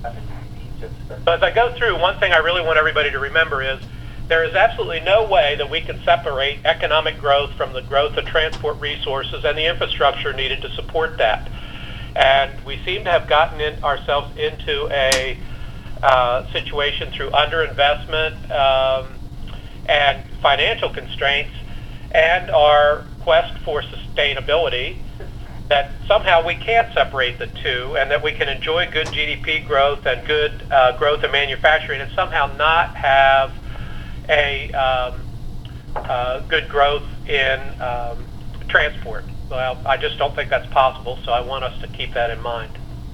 So as I go through, one thing I really want everybody to remember is there is absolutely no way that we can separate economic growth from the growth of transport resources and the infrastructure needed to support that. And we seem to have gotten in ourselves into a uh, situation through underinvestment um, and financial constraints and our quest for sustainability, that somehow we can't separate the two, and that we can enjoy good G D P growth and good uh, growth in manufacturing and somehow not have a um, uh, good growth in um, transport. Well, I just don't think that's possible, so I want us to keep that in mind.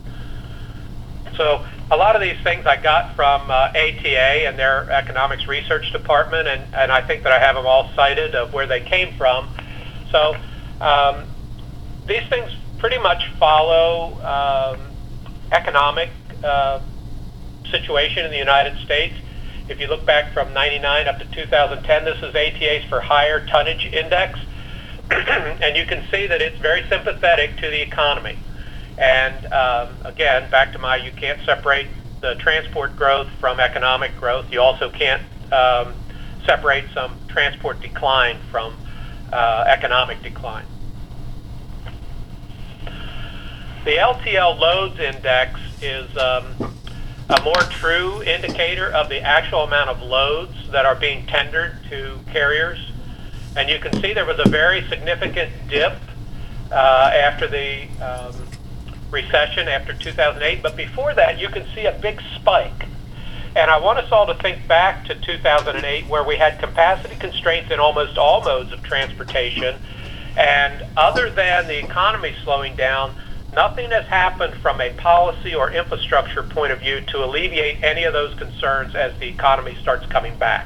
So a lot of these things I got from uh, A T A and their economics research department, and, and I think that I have them all cited of where they came from. So um, these things pretty much follow um, economic uh, situation in the United States. If you look back from ninety-nine up to two thousand ten, this is A T A's for higher tonnage index, and you can see that it's very sympathetic to the economy. And um, again, back to my, you can't separate the transport growth from economic growth. You also can't um, separate some transport decline from uh, economic decline. The L T L loads index is um, a more true indicator of the actual amount of loads that are being tendered to carriers. And you can see there was a very significant dip uh, after the um, recession, after two thousand eight. But before that, you can see a big spike. And I want us all to think back to two thousand eight, where we had capacity constraints in almost all modes of transportation. And other than the economy slowing down, nothing has happened from a policy or infrastructure point of view to alleviate any of those concerns as the economy starts coming back.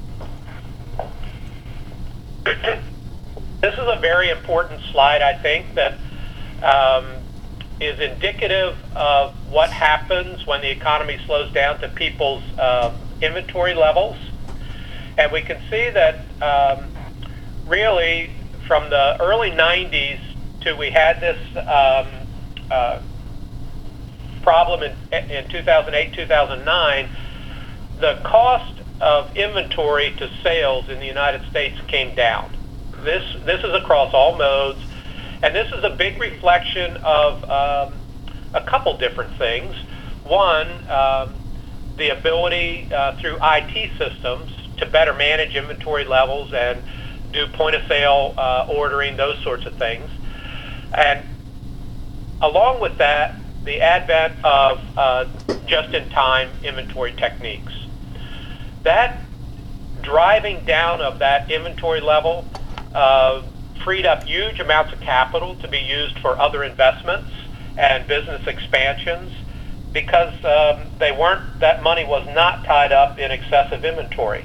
This is a very important slide, I think, that um, is indicative of what happens when the economy slows down to people's uh, inventory levels. And we can see that um, really from the early nineties to we had this um, uh, problem in, in two thousand eight, two thousand nine, the cost of inventory to sales in the United States came down. This, this is across all modes. And this is a big reflection of um, a couple different things. One, um, the ability uh, through I T systems to better manage inventory levels and do point-of-sale uh, ordering, those sorts of things. And along with that, the advent of uh, just-in-time inventory techniques. That driving down of that inventory level uh, freed up huge amounts of capital to be used for other investments and business expansions because um, they weren't, that money was not tied up in excessive inventory.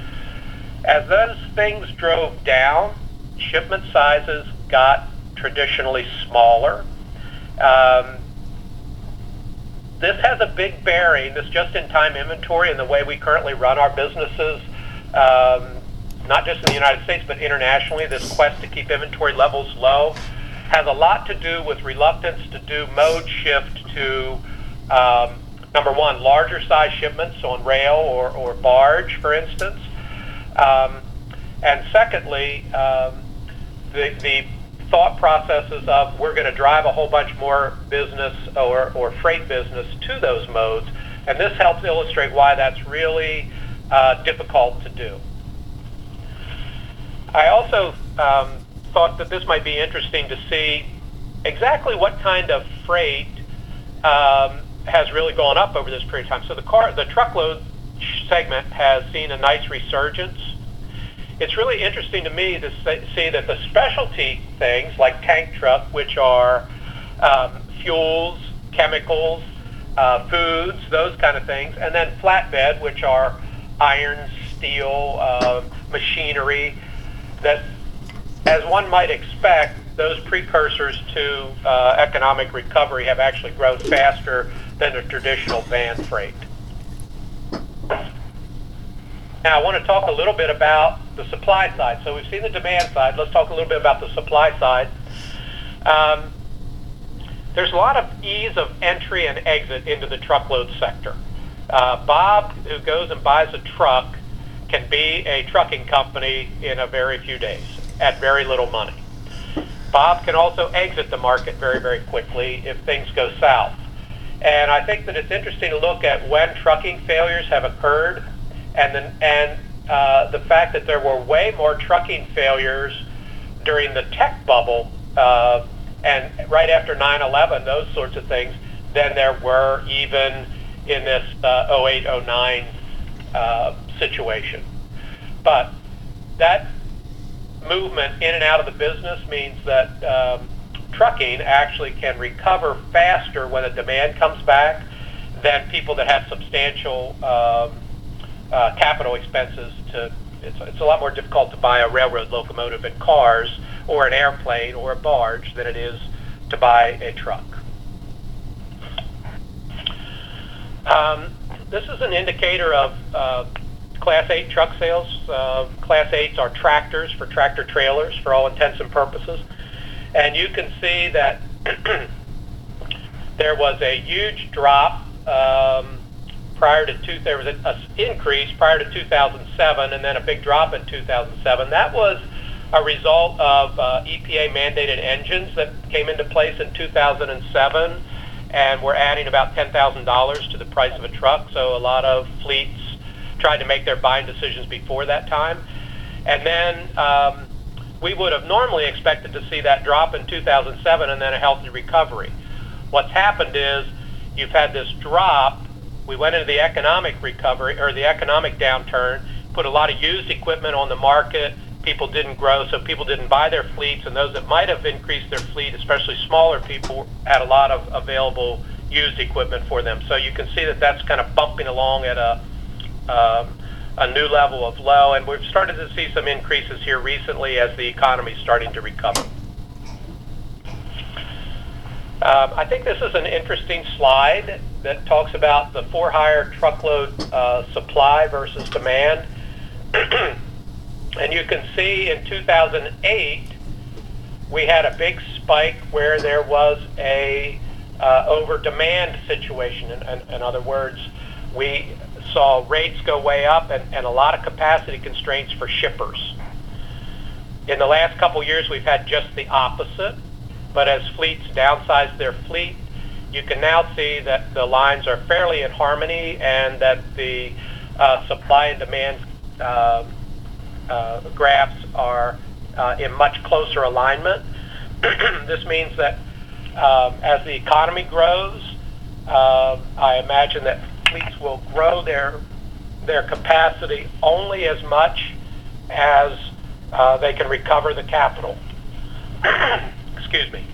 As those things drove down, shipment sizes got traditionally smaller. Um, this has a big bearing, this just-in-time inventory and the way we currently run our businesses, um, not just in the United States, but internationally, this quest to keep inventory levels low has a lot to do with reluctance to do mode shift to, um, number one, larger size shipments on rail or, or barge, for instance. Um, and secondly, um, the, the thought processes of we're going to drive a whole bunch more business or, or freight business to those modes. And this helps illustrate why that's really uh, difficult to do. I also um, thought that this might be interesting to see exactly what kind of freight um, has really gone up over this period of time. So the car, the truckload segment has seen a nice resurgence. It's really interesting to me to see that the specialty things like tank truck, which are um, fuels, chemicals, uh, foods, those kind of things, and then flatbed, which are iron, steel, uh, machinery, that, as one might expect, those precursors to uh, economic recovery have actually grown faster than the traditional van freight. Now, I want to talk a little bit about the supply side. So we've seen the demand side. Let's talk a little bit about the supply side. Um, there's a lot of ease of entry and exit into the truckload sector. Uh, Bob, who goes and buys a truck, can be a trucking company in a very few days at very little money. Bob can also exit the market very, very quickly if things go south. And I think that it's interesting to look at when trucking failures have occurred and, the, and uh, the fact that there were way more trucking failures during the tech bubble uh, and right after nine eleven, those sorts of things, than there were even in this uh, oh eight oh nine uh, situation. But that movement in and out of the business means that um, trucking actually can recover faster when the demand comes back, than people that have substantial um, uh, capital expenses. To it's, it's a lot more difficult to buy a railroad locomotive and cars or an airplane or a barge than it is to buy a truck. Um, this is an indicator of uh, Class eight truck sales. Uh, Class eights are tractors for tractor trailers for all intents and purposes. And you can see that there was a huge drop um, prior to two, there was an increase prior to two thousand seven and then a big drop in two thousand seven. That was a result of uh, E P A mandated engines that came into place in two thousand seven and were adding about ten thousand dollars to the price of a truck. So a lot of fleets tried to make their buying decisions before that time. And then um, we would have normally expected to see that drop in two thousand seven and then a healthy recovery. What's happened is you've had this drop. We went into the economic recovery or the economic downturn, put a lot of used equipment on the market. People didn't grow, so people didn't buy their fleets, and those that might have increased their fleet, especially smaller people, had a lot of available used equipment for them. So you can see that that's kind of bumping along at a um, a new level of low, and we've started to see some increases here recently as the economy is starting to recover. Um, I think this is an interesting slide that talks about the for-hire truckload uh, supply versus demand. And you can see in two thousand eight, we had a big spike where there was a uh, over-demand situation. In, in, in other words, we saw rates go way up and, and a lot of capacity constraints for shippers. In the last couple years, we've had just the opposite. But as fleets downsize their fleet, you can now see that the lines are fairly in harmony and that the uh, supply and demand uh, uh, graphs are uh, in much closer alignment. This means that um, as the economy grows, uh, I imagine that fleets will grow their their capacity only as much as uh, they can recover the capital. Excuse me.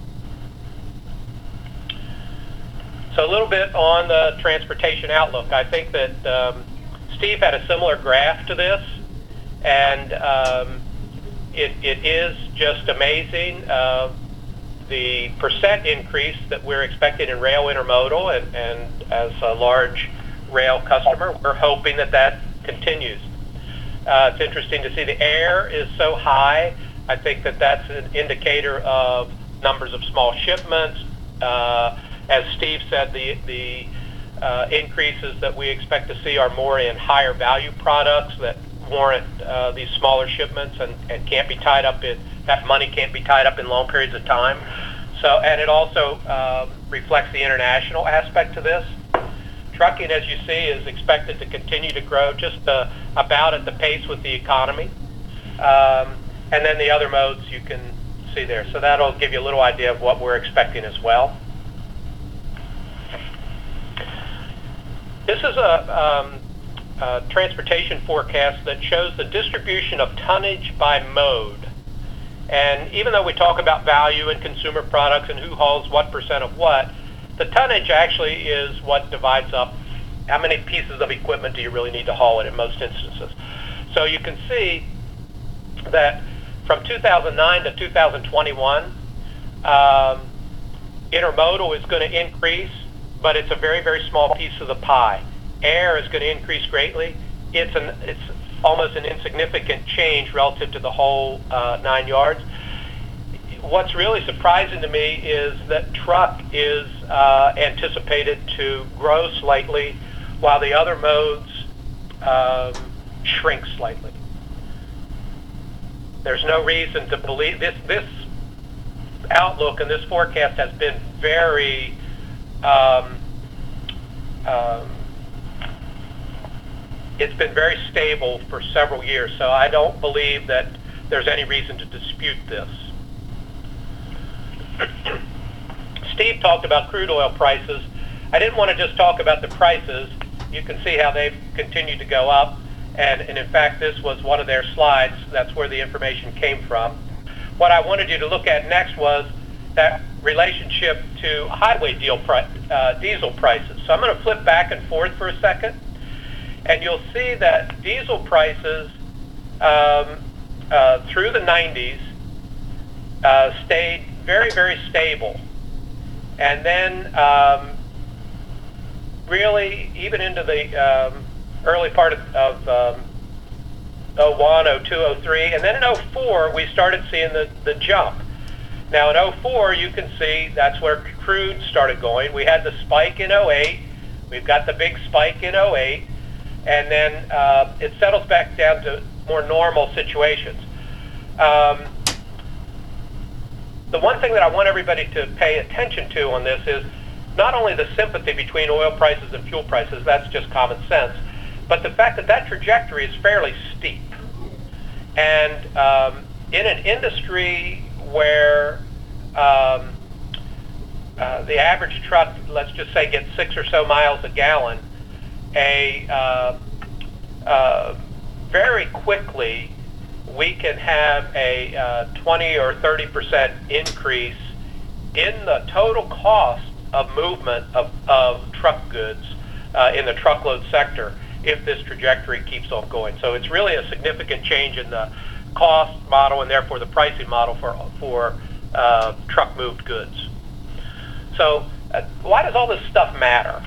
So a little bit on the transportation outlook. I think that um, Steve had a similar graph to this, and um, it, it is just amazing. Uh, the percent increase that we're expecting in rail intermodal, and, and as a large rail customer, we're hoping that that continues. Uh, it's interesting to see the air is so high. I think that that's an indicator of numbers of small shipments. Uh, as Steve said, the, the uh, increases that we expect to see are more in higher value products that warrant uh, these smaller shipments and, and can't be tied up in, that money can't be tied up in long periods of time. So, and it also uh, reflects the international aspect to this. Trucking, as you see, is expected to continue to grow just uh, about at the pace with the economy. Um, and then the other modes you can see there. So that'll give you a little idea of what we're expecting as well. This is a, um, a transportation forecast that shows the distribution of tonnage by mode. And even though we talk about value and consumer products and who hauls what percent of what, the tonnage actually is what divides up how many pieces of equipment do you really need to haul it in most instances. So you can see that from two thousand nine to two thousand twenty-one, um, intermodal is going to increase, but it's a very, very small piece of the pie. Air is going to increase greatly. It's an it's almost an insignificant change relative to the whole uh, nine yards. What's really surprising to me is that truck is uh, anticipated to grow slightly, while the other modes um, shrink slightly. There's no reason to believe this. This outlook and this forecast has been very um, um, it's been very stable for several years, so I don't believe that there's any reason to dispute this. Steve talked about crude oil prices. I didn't want to just talk about the prices. You can see how they've continued to go up, and, and in fact this was one of their slides. That's where the information came from. What I wanted you to look at next was that relationship to highway deal pri- uh, diesel prices. So I'm going to flip back and forth for a second, and you'll see that diesel prices um, uh, through the nineties uh, stayed very, very stable. And then um, really, even into the um, early part of, of um, oh one, oh two, oh three, and then in oh four, we started seeing the, the jump. Now in oh four, you can see that's where crude started going. We had the spike in oh eight, we've got the big spike in oh eight, and then uh, it settles back down to more normal situations. Um, the one thing that I want everybody to pay attention to on this is not only the sympathy between oil prices and fuel prices, that's just common sense, but the fact that that trajectory is fairly steep. And um, in an industry where um, uh, the average truck, let's just say, gets six or so miles a gallon, a uh, uh, very quickly we can have a uh, twenty or thirty percent increase in the total cost of movement of, of truck goods uh, in the truckload sector if this trajectory keeps on going. So it's really a significant change in the cost model and therefore the pricing model for, for uh, truck moved goods. So uh, why does all this stuff matter?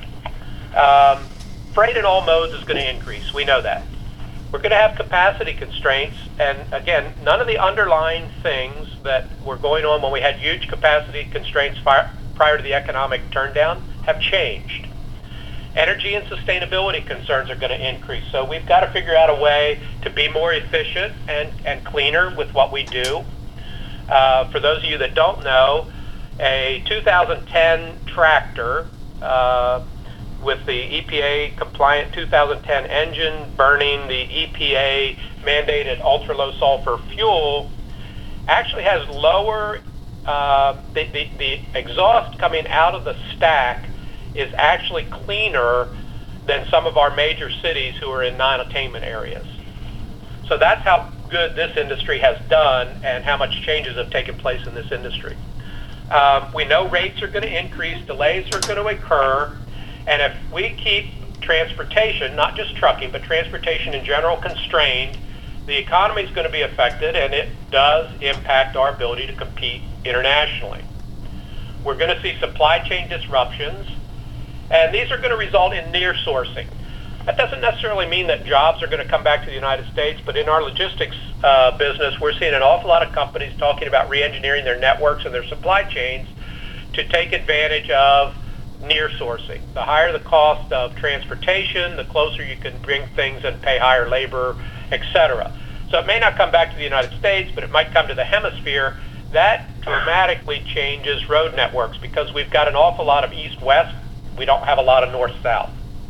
Um, freight in all modes is going to increase. We know that. We're going to have capacity constraints, and again, none of the underlying things that were going on when we had huge capacity constraints prior to the economic turndown have changed. Energy and sustainability concerns are going to increase, so we've got to figure out a way to be more efficient and, and cleaner with what we do. Uh, for those of you that don't know, a two thousand ten tractor uh, with the E P A compliant two thousand ten engine burning the E P A mandated ultra low sulfur fuel actually has lower, uh, the, the, the exhaust coming out of the stack is actually cleaner than some of our major cities who are in non-attainment areas. So that's how good this industry has done and how much changes have taken place in this industry. Um, we know rates are going to increase, delays are going to occur, and if we keep transportation, not just trucking, but transportation in general constrained, the economy is going to be affected, and it does impact our ability to compete internationally. We're going to see supply chain disruptions, and these are going to result in near sourcing. That doesn't necessarily mean that jobs are going to come back to the United States, but in our logistics uh, business, we're seeing an awful lot of companies talking about re-engineering their networks and their supply chains to take advantage of near sourcing. The higher the cost of transportation, the closer you can bring things and pay higher labor, et cetera. So it may not come back to the United States, but it might come to the hemisphere. That dramatically changes road networks because we've got an awful lot of east-west. We don't have a lot of north-south.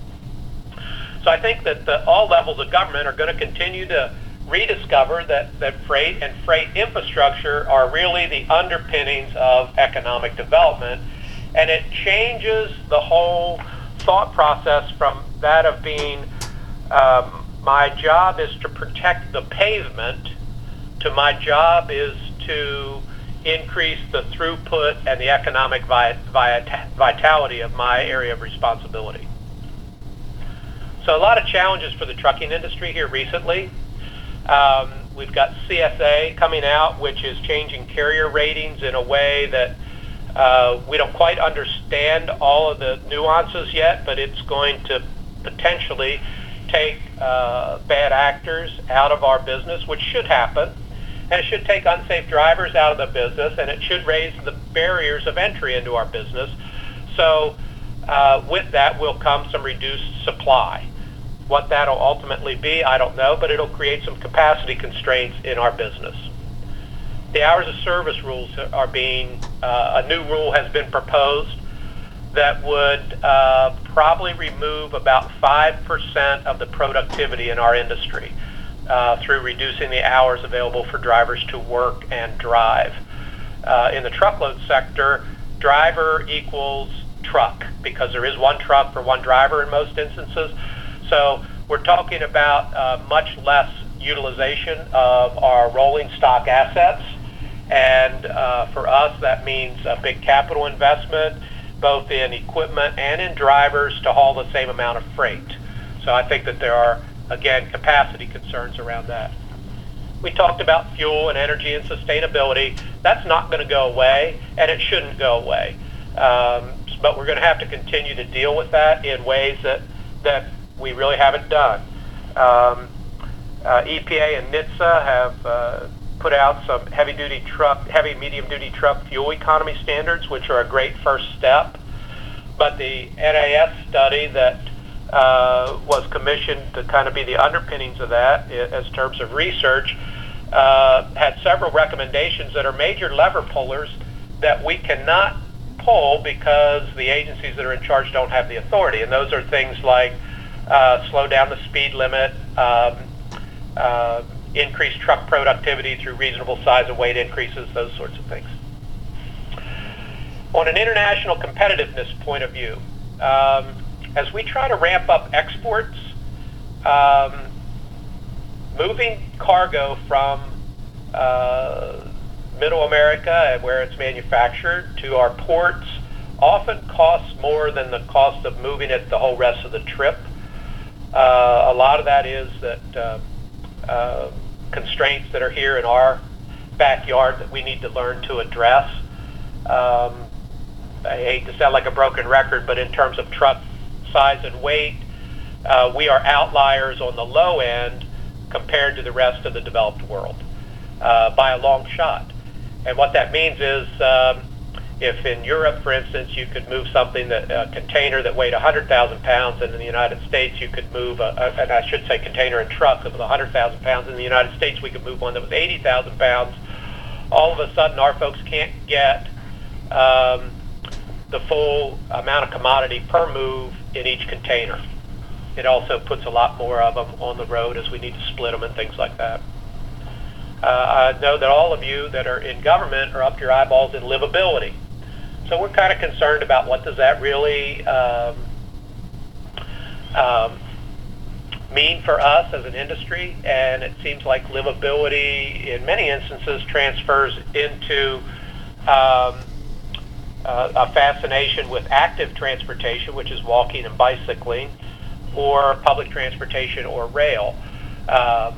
So I think that the, all levels of government are going to continue to rediscover that, that freight and freight infrastructure are really the underpinnings of economic development. And it changes the whole thought process from that of being um, my job is to protect the pavement to my job is to increase the throughput and the economic vi- vi- vitality of my area of responsibility. So a lot of challenges for the trucking industry here recently. Um, we've got C S A coming out, which is changing carrier ratings in a way that uh, we don't quite understand all of the nuances yet, but it's going to potentially take uh, bad actors out of our business, which should happen. And it should take unsafe drivers out of the business, and it should raise the barriers of entry into our business. So uh, with that will come some reduced supply. What that'll ultimately be, I don't know, but it'll create some capacity constraints in our business. The hours of service rules are being, uh, a new rule has been proposed that would uh, probably remove about five percent of the productivity in our industry uh, through reducing the hours available for drivers to work and drive. Uh, in the truckload sector, driver equals truck because there is one truck for one driver in most instances. So we're talking about uh, much less utilization of our rolling stock assets, and uh, for us, that means a big capital investment, both in equipment and in drivers to haul the same amount of freight. So I think that there are, again, capacity concerns around that. We talked about fuel and energy and sustainability. That's not going to go away, and it shouldn't go away. Um, but we're going to have to continue to deal with that in ways that, that we really haven't done. Um, uh, E P A and NHTSA have uh, put out some heavy-duty truck, heavy medium-duty truck fuel economy standards, which are a great first step. But the N A S study that uh, was commissioned to kind of be the underpinnings of that, as terms of research, uh, had several recommendations that are major lever pullers that we cannot pull because the agencies that are in charge don't have the authority. And those are things like uh, slow down the speed limit, um, uh, increase truck productivity through reasonable size and weight increases, those sorts of things. On an international competitiveness point of view, um, as we try to ramp up exports, um, moving cargo from uh, Middle America, where it's manufactured, to our ports often costs more than the cost of moving it the whole rest of the trip. Uh, a lot of that is that uh, uh, constraints that are here in our backyard that we need to learn to address. Um, I hate to sound like a broken record, but in terms of truck size and weight, uh, we are outliers on the low end compared to the rest of the developed world uh, by a long shot. And what that means is um, if in Europe, for instance, you could move something, that a container that weighed one hundred thousand pounds, and in the United States you could move, a, a, and I should say container and truck that was one hundred thousand pounds, in the United States we could move one that was eighty thousand pounds, all of a sudden our folks can't get um, the full amount of commodity per move in each container. It also puts a lot more of them on the road as we need to split them and things like that. Uh, I know that all of you that are in government are up to your eyeballs in livability. So we're kind of concerned about what does that really um, um, mean for us as an industry, and it seems like livability in many instances transfers into um, uh, a fascination with active transportation, which is walking and bicycling, or public transportation or rail. Um,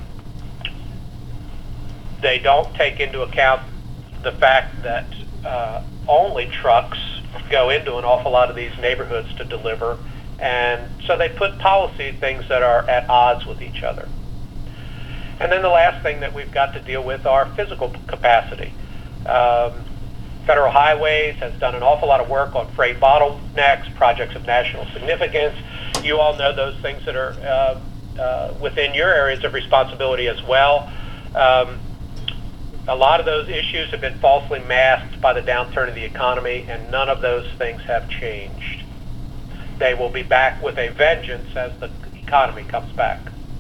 they don't take into account the fact that uh, only trucks go into an awful lot of these neighborhoods to deliver, and so they put policy things that are at odds with each other. And then the last thing that we've got to deal with are physical capacity. Um, Federal Highways has done an awful lot of work on freight bottlenecks, projects of national significance. You all know those things that are uh, uh, within your areas of responsibility as well. Um, a lot of those issues have been falsely masked by the downturn of the economy, and none of those things have changed. They will be back with a vengeance as the economy comes back.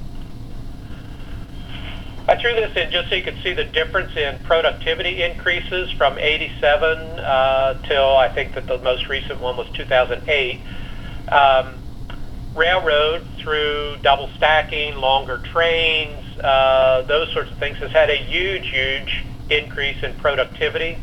I threw this in just so you could see the difference in productivity increases from eighty-seven uh, till I think that the most recent one was two thousand eight. Um, railroad, through double stacking, longer trains, uh, those sorts of things, has had a huge, huge increase in productivity.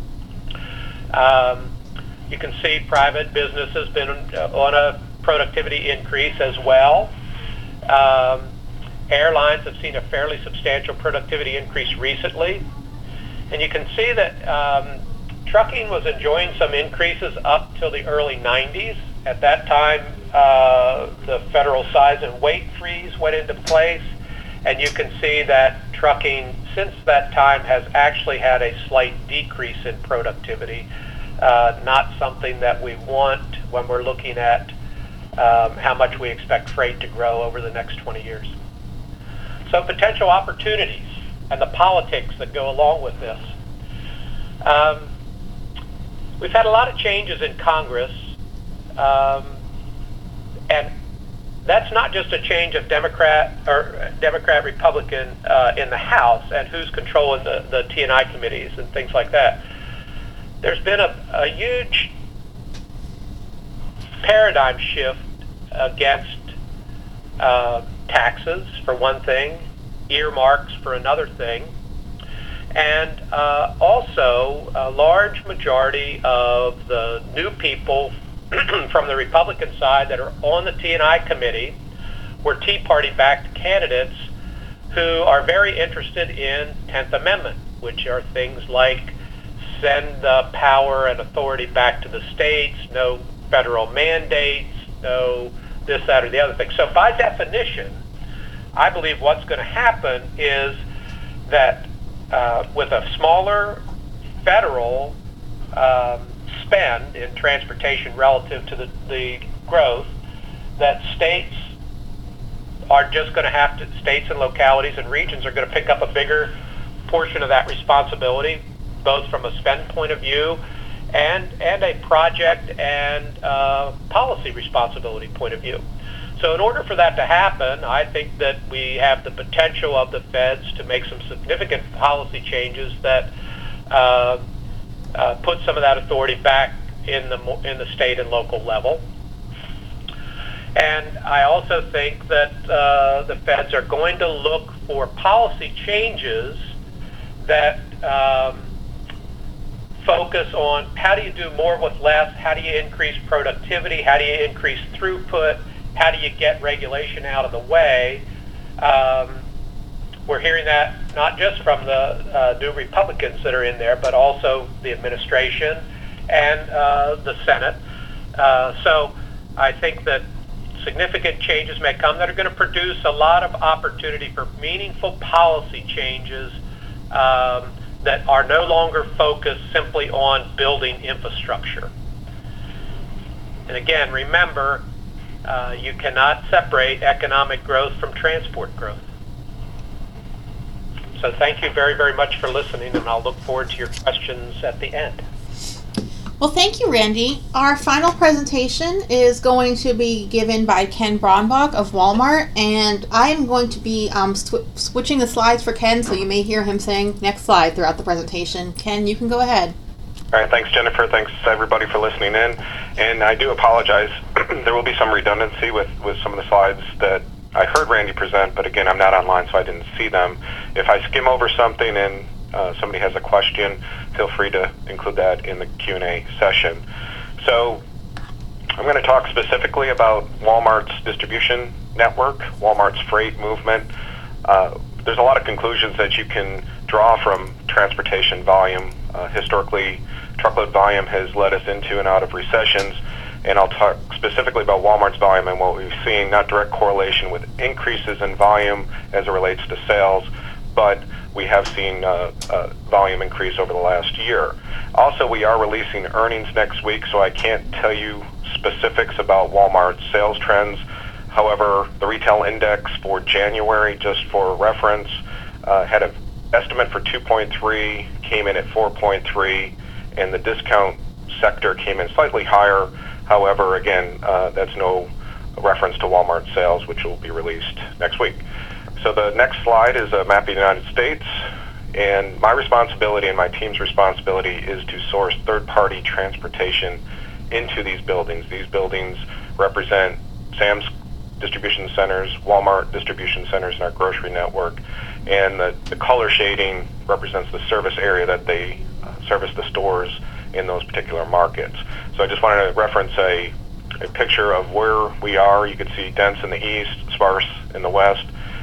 Um, you can see private business has been on a productivity increase as well. Um, Airlines have seen a fairly substantial productivity increase recently. And you can see that um, trucking was enjoying some increases up till the early nineties. At that time, uh, the federal size and weight freeze went into place. And you can see that trucking since that time has actually had a slight decrease in productivity. Uh, not something that we want when we're looking at um, how much we expect freight to grow over the next twenty years. So potential opportunities and the politics that go along with this. Um, we've had a lot of changes in Congress, um, and that's not just a change of Democrat or Democrat Republican uh, in the House and who's controlling the, the T and I committees and things like that. There's been a, a huge paradigm shift against uh, taxes, for one thing, earmarks for another thing, And uh, also, a large majority of the new people from the Republican side that are on the T and I committee were Tea Party-backed candidates who are very interested in tenth Amendment, which are things like send the power and authority back to the states, no federal mandates, no this, that, or the other thing. So by definition, I believe what's going to happen is that uh, with a smaller federal um, spend in transportation relative to the, the growth, that states are just going to have to, states and localities and regions are going to pick up a bigger portion of that responsibility, both from a spend point of view and, and a project and uh, policy responsibility point of view. So in order for that to happen, I think that we have the potential of the feds to make some significant policy changes that uh, uh, put some of that authority back in the in the state and local level. And I also think that uh, the feds are going to look for policy changes that um, focus on how do you do more with less, how do you increase productivity, how do you increase throughput, how do you get regulation out of the way. Um, we're hearing that not just from the uh, new Republicans that are in there, but also the administration and uh, the Senate. Uh, so I think that significant changes may come that are going to produce a lot of opportunity for meaningful policy changes um, that are no longer focused simply on building infrastructure. And again, remember, uh, you cannot separate economic growth from transport growth. So thank you very, very much for listening, and I'll look forward to your questions at the end. Well, thank you, Randy. Our final presentation is going to be given by Ken Braunbach of Walmart, and I am going to be um, sw- switching the slides for Ken, so you may hear him saying next slide throughout the presentation. Ken, you can go ahead. All right, thanks, Jennifer. Thanks, everybody, for listening in. And I do apologize. There will be some redundancy with, with some of the slides that I heard Randy present, but again, I'm not online, so I didn't see them. If I skim over something and uh, somebody has a question, feel free to include that in the Q and A session. So I'm going to talk specifically about Walmart's distribution network, Walmart's freight movement. Uh, there's a lot of conclusions that you can draw from transportation volume. Uh, historically, truckload volume has led us into and out of recessions, and I'll talk specifically about Walmart's volume and what we've seen, not direct correlation with increases in volume as it relates to sales, but we have seen uh, uh, volume increase over the last year. Also, we are releasing earnings next week, so I can't tell you specifics about Walmart's sales trends. However, the retail index for January, just for reference, uh, had an estimate for two point three, came in at four point three, and the discount sector came in slightly higher. However, again, uh, that's no reference to Walmart sales, which will be released next week. So the next slide is a map of the United States, and my responsibility and my team's responsibility is to source third-party transportation into these buildings. These buildings represent Sam's distribution centers, Walmart distribution centers in our grocery network, and the, the color shading represents the service area that they uh, service the stores in those particular markets. So I just wanted to reference a, a picture of where we are. You can see dense in the east, sparse in the west,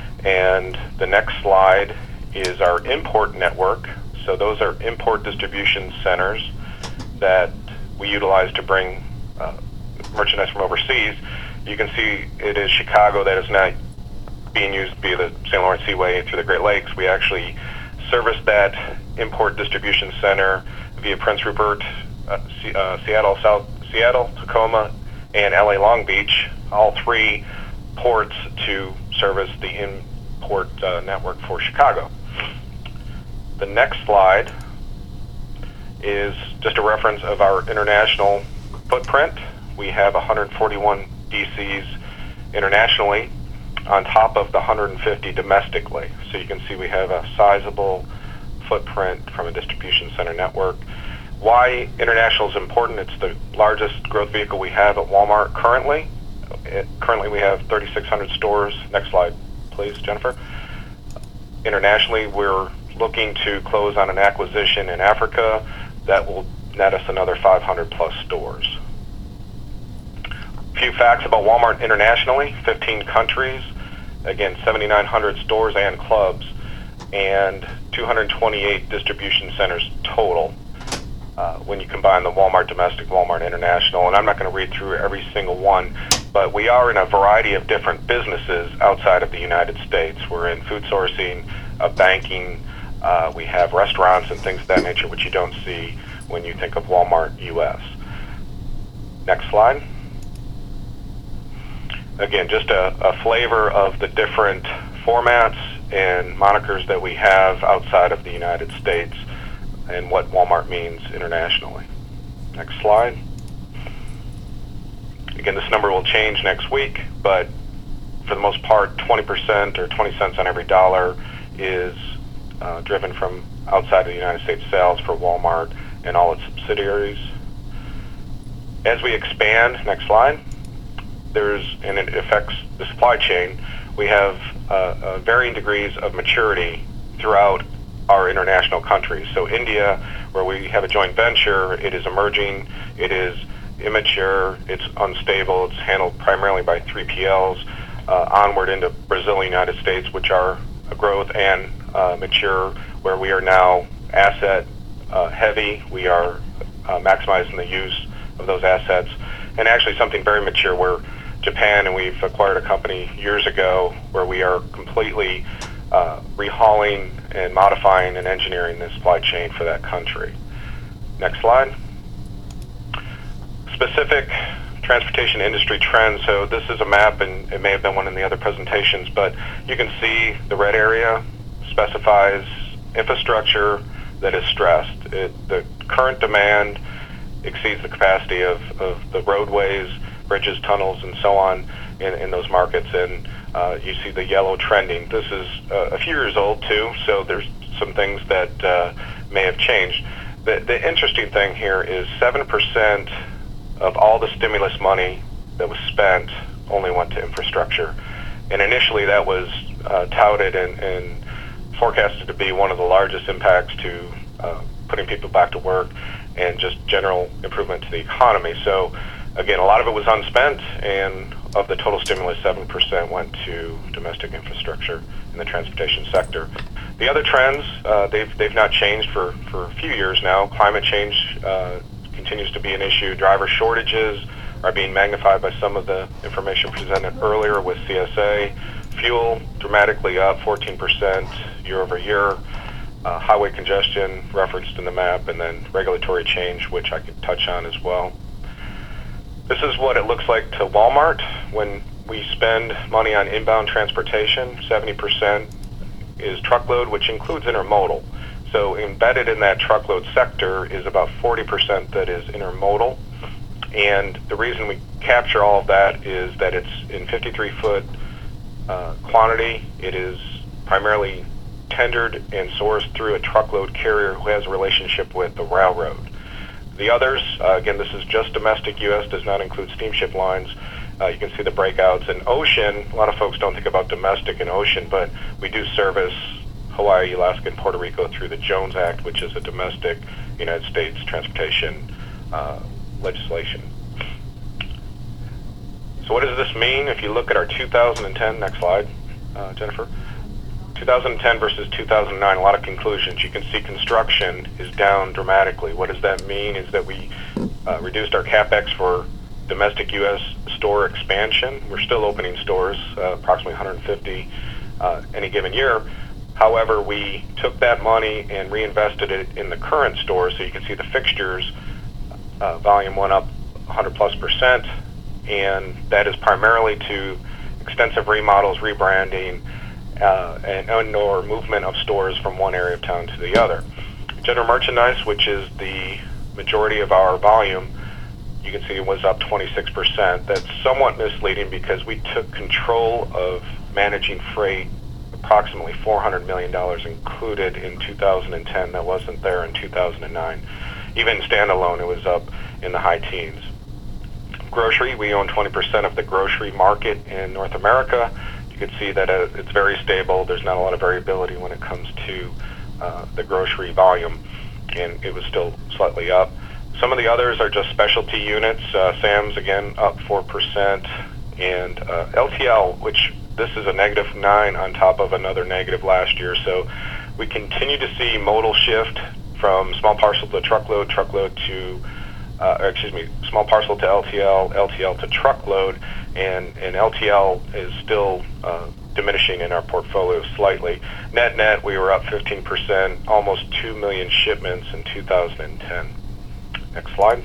and the next slide is our import network. So those are import distribution centers that we utilize to bring uh, merchandise from overseas. You can see it is Chicago that is not being used via the Saint Lawrence Seaway through the Great Lakes. We actually service that import distribution center via Prince Rupert, uh, C- uh, Seattle, South Seattle, Tacoma, and L A Long Beach, all three ports to service the import uh, network for Chicago. The next slide is just a reference of our international footprint. We have one hundred forty-one D Cs internationally on top of the one hundred fifty domestically. So you can see we have a sizable footprint from a distribution center network. Why international is important? It's the largest growth vehicle we have at Walmart currently. It, currently we have thirty-six hundred stores. Next slide, please, Jennifer. Internationally, we're looking to close on an acquisition in Africa that will net us another five hundred plus stores. A few facts about Walmart internationally: fifteen countries, again seventy-nine hundred stores and clubs, and two hundred twenty-eight distribution centers total. Uh, when you combine the Walmart domestic, Walmart international, and I'm not going to read through every single one, but we are in a variety of different businesses outside of the United States. We're in food sourcing, uh, banking, uh, we have restaurants and things of that nature, which you don't see when you think of Walmart U S. Next slide. Again, just a, a flavor of the different formats and monikers that we have outside of the United States and what Walmart means internationally. Next slide. Again, this number will change next week, but for the most part, twenty percent or twenty cents on every dollar is uh, driven from outside of the United States sales for Walmart and all its subsidiaries. As we expand, next slide, there's, and it affects the supply chain, we have uh, uh, varying degrees of maturity throughout our international countries. So India, where we have a joint venture, it is emerging, it is immature, it's unstable, it's handled primarily by three P Ls, uh, onward into Brazil and United States, which are a growth and uh, mature, where we are now asset uh, heavy, we are uh, maximizing the use of those assets, and actually something very mature where Japan, and we've acquired a company years ago where we are completely uh, rehauling and modifying and engineering the supply chain for that country. Next slide. Specific transportation industry trends. So this is a map, and it may have been one in the other presentations, but you can see the red area specifies infrastructure that is stressed. It, the current demand exceeds the capacity of, of the roadways, bridges, tunnels, and so on in, in those markets, and uh, you see the yellow trending. This is uh, a few years old too, so there's some things that uh, may have changed. The, the interesting thing here is seven percent of all the stimulus money that was spent only went to infrastructure, and initially that was uh, touted and, and forecasted to be one of the largest impacts to uh, putting people back to work and just general improvement to the economy. So again, a lot of it was unspent, and of the total stimulus, seven percent went to domestic infrastructure in the transportation sector. The other trends, uh, they've, they've not changed for, for a few years now. Climate change uh, continues to be an issue. Driver shortages are being magnified by some of the information presented earlier with C S A. Fuel dramatically up fourteen percent year over year. Uh, highway congestion referenced in the map, and then regulatory change, which I could touch on as well. This is what it looks like to Walmart when we spend money on inbound transportation. seventy percent is truckload, which includes intermodal. So embedded in that truckload sector is about forty percent that is intermodal. And the reason we capture all of that is that it's in fifty-three foot uh, quantity. It is primarily tendered and sourced through a truckload carrier who has a relationship with the railroad. The others, uh, again, this is just domestic U S, does not include steamship lines. Uh, you can see the breakouts. In ocean, a lot of folks don't think about domestic and ocean, but we do service Hawaii, Alaska, and Puerto Rico through the Jones Act, which is a domestic United States transportation uh, legislation. So what does this mean? If you look at our two thousand ten, next slide, uh, Jennifer. two thousand ten versus two thousand nine, a lot of conclusions. You can see construction is down dramatically. What does that mean is that we uh, reduced our CapEx for domestic U S store expansion. We're still opening stores, uh, approximately one hundred fifty uh, any given year. However, we took that money and reinvested it in the current stores, so you can see the fixtures uh, volume went up one hundred plus percent, and that is primarily to extensive remodels, rebranding, Uh, and, and or movement of stores from one area of town to the other. General merchandise, which is the majority of our volume, you can see it was up twenty-six percent. That's somewhat misleading because we took control of managing freight, approximately four hundred million dollars included in two thousand ten. That wasn't there in two thousand nine. Even standalone, it was up in the high teens. Grocery, we own twenty percent of the grocery market in North America. You can see that uh, it's very stable. There's not a lot of variability when it comes to uh, the grocery volume, and it was still slightly up. Some of the others are just specialty units. Uh, Sam's, again, up four percent, and uh, L T L, which this is a negative nine on top of another negative last year. So we continue to see modal shift from small parcel to truckload, truckload to, uh, or excuse me, small parcel to L T L, L T L to truckload, and, and L T L is still uh, diminishing in our portfolio slightly. Net net, we were up fifteen percent, almost two million shipments in two thousand ten. Next slide.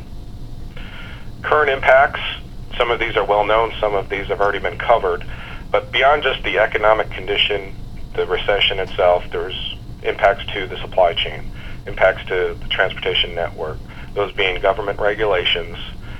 Current impacts. Some of these are well known, some of these have already been covered. But beyond just the economic condition, the recession itself, there's impacts to the supply chain, impacts to the transportation network, those being government regulations,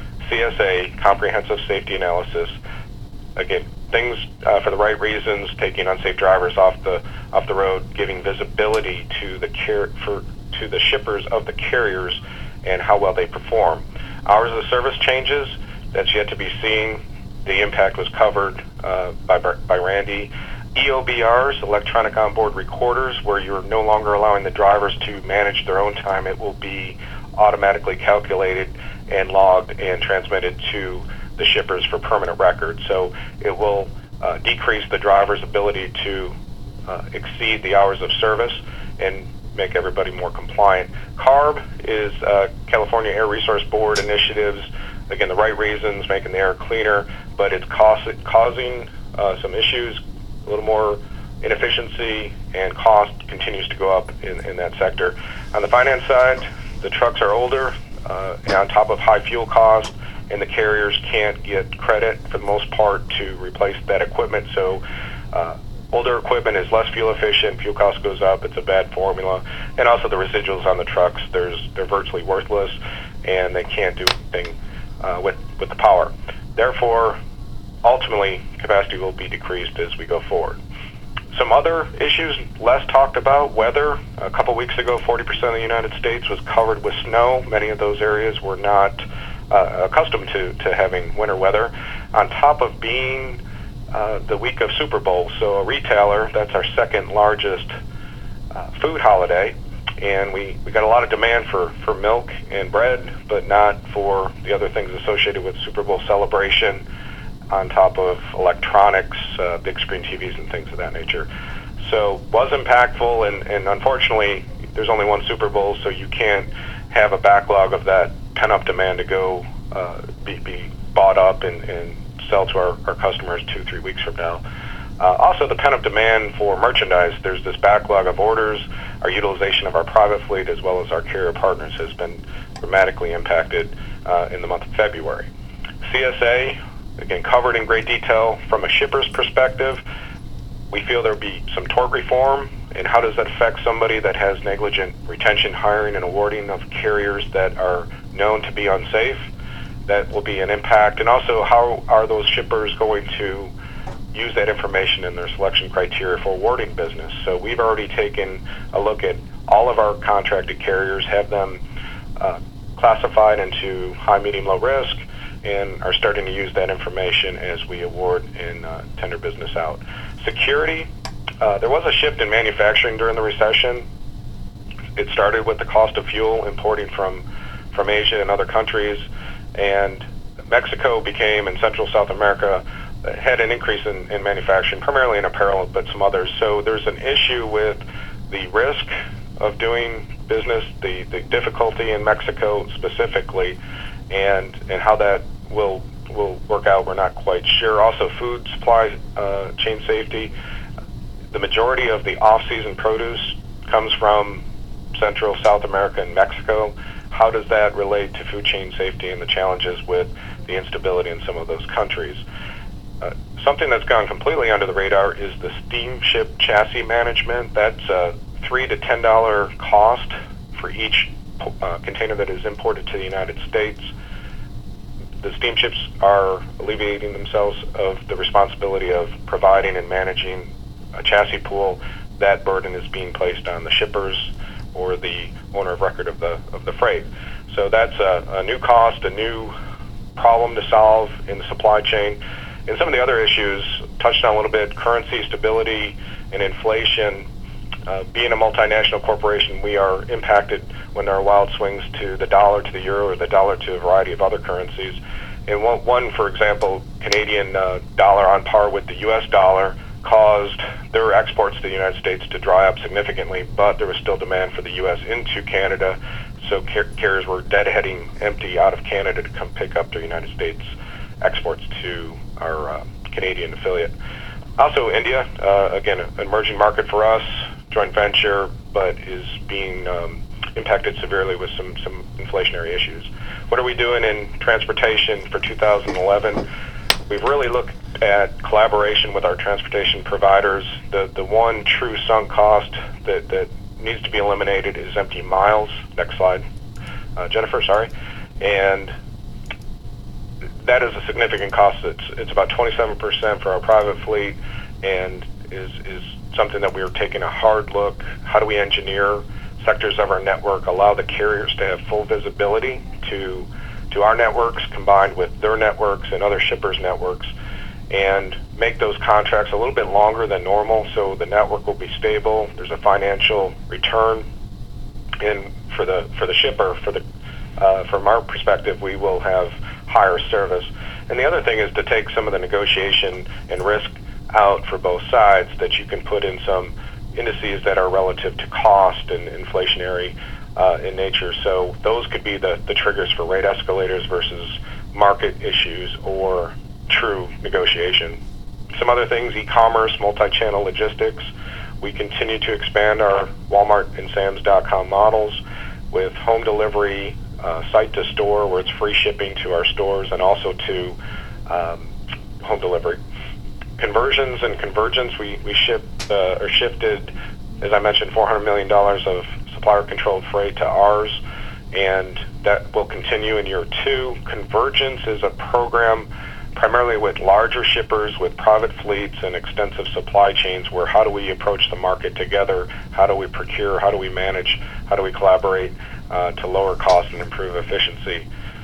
C S A, comprehensive safety analysis, again, things uh, for the right reasons, taking unsafe drivers off the off the road, giving visibility to the car- for to the shippers of the carriers and how well they perform. Hours of service changes, that's yet to be seen. The impact was covered uh, by by Randy. E O B Rs, electronic onboard recorders, where you're no longer allowing the drivers to manage their own time. It will be automatically calculated and logged and transmitted to the shippers for permanent record. So it will uh, decrease the driver's ability to uh, exceed the hours of service and make everybody more compliant. CARB is uh, California Air Resource Board initiatives. Again, the right reasons, making the air cleaner, but it's cost, causing uh, some issues, a little more inefficiency, and cost continues to go up in, in that sector. On the finance side, the trucks are older, uh, and on top of high fuel costs, and the carriers can't get credit for the most part to replace that equipment. So uh, older equipment is less fuel efficient, fuel cost goes up, it's a bad formula. And also the residuals on the trucks, there's they're virtually worthless, and they can't do anything uh, with, with the power. Therefore, ultimately, capacity will be decreased as we go forward. Some other issues less talked about, weather. A couple weeks ago, forty percent of the United States was covered with snow. Many of those areas were not uh, accustomed to, to having winter weather. On top of being uh, the week of Super Bowl, so a retailer, that's our second largest uh, food holiday, and we, we got a lot of demand for, for milk and bread, but not for the other things associated with Super Bowl celebration, on top of electronics, uh, big screen T Vs and things of that nature. So was impactful, and, and unfortunately there's only one Super Bowl, so you can't have a backlog of that pent-up demand to go uh, be, be bought up and, and sell to our, our customers two, three weeks from now. Uh, also, the pent-up demand for merchandise, there's this backlog of orders. Our utilization of our private fleet as well as our carrier partners has been dramatically impacted uh, in the month of February. C S A, again, covered in great detail from a shipper's perspective. We feel there'll be some tort reform, and how does that affect somebody that has negligent retention, hiring, and awarding of carriers that are known to be unsafe? That will be an impact. And also, how are those shippers going to use that information in their selection criteria for awarding business? So we've already taken a look at all of our contracted carriers, have them uh, classified into high, medium, low risk, and are starting to use that information as we award and uh, tender business out. Security, uh, there was a shift in manufacturing during the recession. It started with the cost of fuel importing from, from Asia and other countries, and Mexico became, and Central South America, had an increase in, in manufacturing, primarily in apparel, but some others. So there's an issue with the risk of doing business, the, the difficulty in Mexico specifically, and and how that will will work out, we're not quite sure. Also, food supply uh, chain safety. The majority of the off-season produce comes from Central, South America, and Mexico. How does that relate to food chain safety and the challenges with the instability in some of those countries? Uh, something that's gone completely under the radar is the steamship chassis management. That's a three to ten dollar cost for each uh, container that is imported to the United States. The steamships are alleviating themselves of the responsibility of providing and managing a chassis pool. That burden is being placed on the shippers or the owner of record of the of the freight. So that's a, a new cost, a new problem to solve in the supply chain. And some of the other issues touched on a little bit: currency stability and inflation. Uh, being a multinational corporation, we are impacted when there are wild swings to the dollar, to the euro, or the dollar to a variety of other currencies. And one, one for example, Canadian uh, dollar on par with the U S dollar caused their exports to the United States to dry up significantly, but there was still demand for the U S into Canada, so car- carriers were deadheading empty out of Canada to come pick up their United States exports to our uh, Canadian affiliate. Also, India, uh, again, an emerging market for us, joint venture, but is being um, impacted severely with some, some inflationary issues. What are we doing in transportation for two thousand eleven? We've really looked at collaboration with our transportation providers. The the one true sunk cost that, that needs to be eliminated is empty miles. Next slide. Uh, Jennifer, sorry. And that is a significant cost. It's, it's about twenty-seven percent for our private fleet, and is, is something that we are taking a hard look. How do we engineer sectors of our network, allow the carriers to have full visibility to to our networks combined with their networks and other shippers' networks, and make those contracts a little bit longer than normal so the network will be stable. There's a financial return, and for the for the shipper, for the uh, from our perspective, we will have higher service. And the other thing is to take some of the negotiation and risk out for both sides, that you can put in some indices that are relative to cost and inflationary uh, in nature. So those could be the, the triggers for rate escalators versus market issues or true negotiation. Some other things, e-commerce, multi-channel logistics. We continue to expand our Walmart and Sam's dot com models with home delivery, uh, site to store, where it's free shipping to our stores, and also to um, home delivery. Conversions and convergence, we, we shipped, uh, or shifted, as I mentioned, four hundred million dollars of supplier-controlled freight to ours, and that will continue in year two. Convergence is a program primarily with larger shippers, with private fleets and extensive supply chains, where how do we approach the market together, how do we procure, how do we manage, how do we collaborate uh, to lower costs and improve efficiency.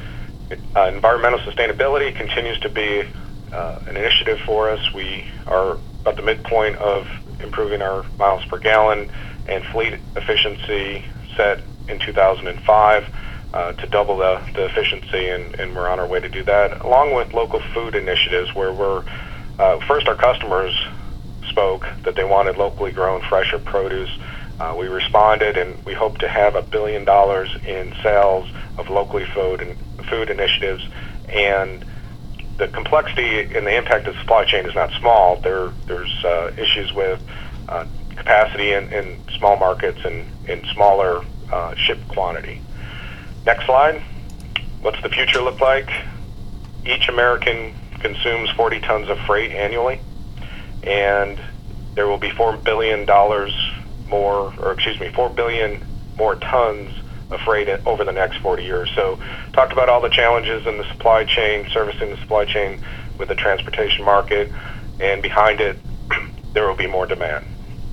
Uh, environmental sustainability continues to be uh, an initiative for us. We are at the midpoint of improving our miles per gallon and fleet efficiency set in two thousand five. Uh, to double the, the efficiency, and, and we're on our way to do that, along with local food initiatives where we're, uh, first our customers spoke that they wanted locally grown, fresher produce. Uh, we responded, and we hope to have a billion dollars in sales of locally food and food initiatives. And the complexity and the impact of the supply chain is not small. There, there's uh, issues with uh, capacity in, in small markets and in smaller uh, ship quantity. Next slide. What's the future look like? Each American consumes forty tons of freight annually, and there will be four billion dollars more, or excuse me, four billion more tons of freight over the next forty years. So talked about all the challenges in the supply chain, servicing the supply chain with the transportation market, and behind it, there will be more demand.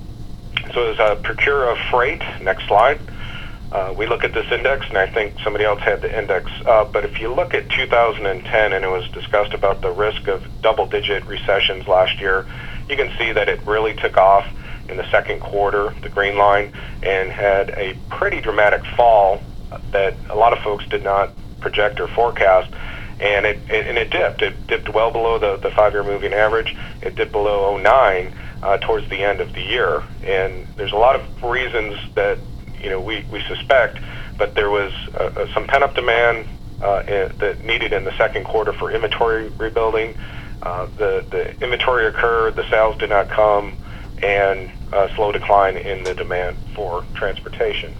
So as a procurer of freight, next slide. Uh, we look at this index, and I think somebody else had the index up, but if you look at two thousand ten, and it was discussed about the risk of double-digit recessions last year, you can see that it really took off in the second quarter, the green line, and had a pretty dramatic fall that a lot of folks did not project or forecast, and it, it, and it dipped. It dipped well below the, the five-year moving average. It dipped below oh nine uh, towards the end of the year, and there's a lot of reasons that you know, we, we suspect, but there was uh, uh, some pent-up demand uh, in, that needed in the second quarter for inventory rebuilding. Uh, the, the inventory occurred, the sales did not come, and a slow decline in the demand for transportation.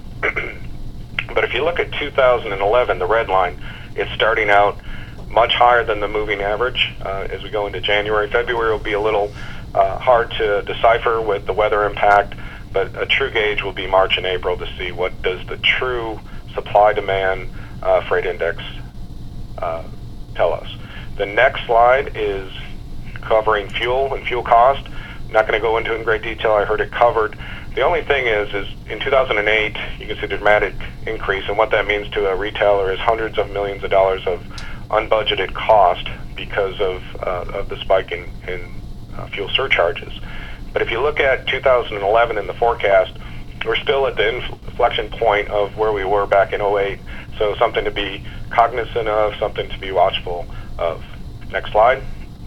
But if you look at two thousand eleven, the red line, it's starting out much higher than the moving average uh, as we go into January. February will be a little uh, hard to decipher with the weather impact, but a true gauge will be March and April to see what does the true supply-demand uh, freight index uh, tell us. The next slide is covering fuel and fuel cost. I'm not going to go into it in great detail. I heard it covered. The only thing is, is in two thousand eight, you can see the dramatic increase, and what that means to a retailer is hundreds of millions of dollars of unbudgeted cost because of, uh, of the spike in, in uh, fuel surcharges. But if you look at two thousand eleven in the forecast, we're still at the inflection point of where we were back in oh eight. So something to be cognizant of, something to be watchful of. Next slide.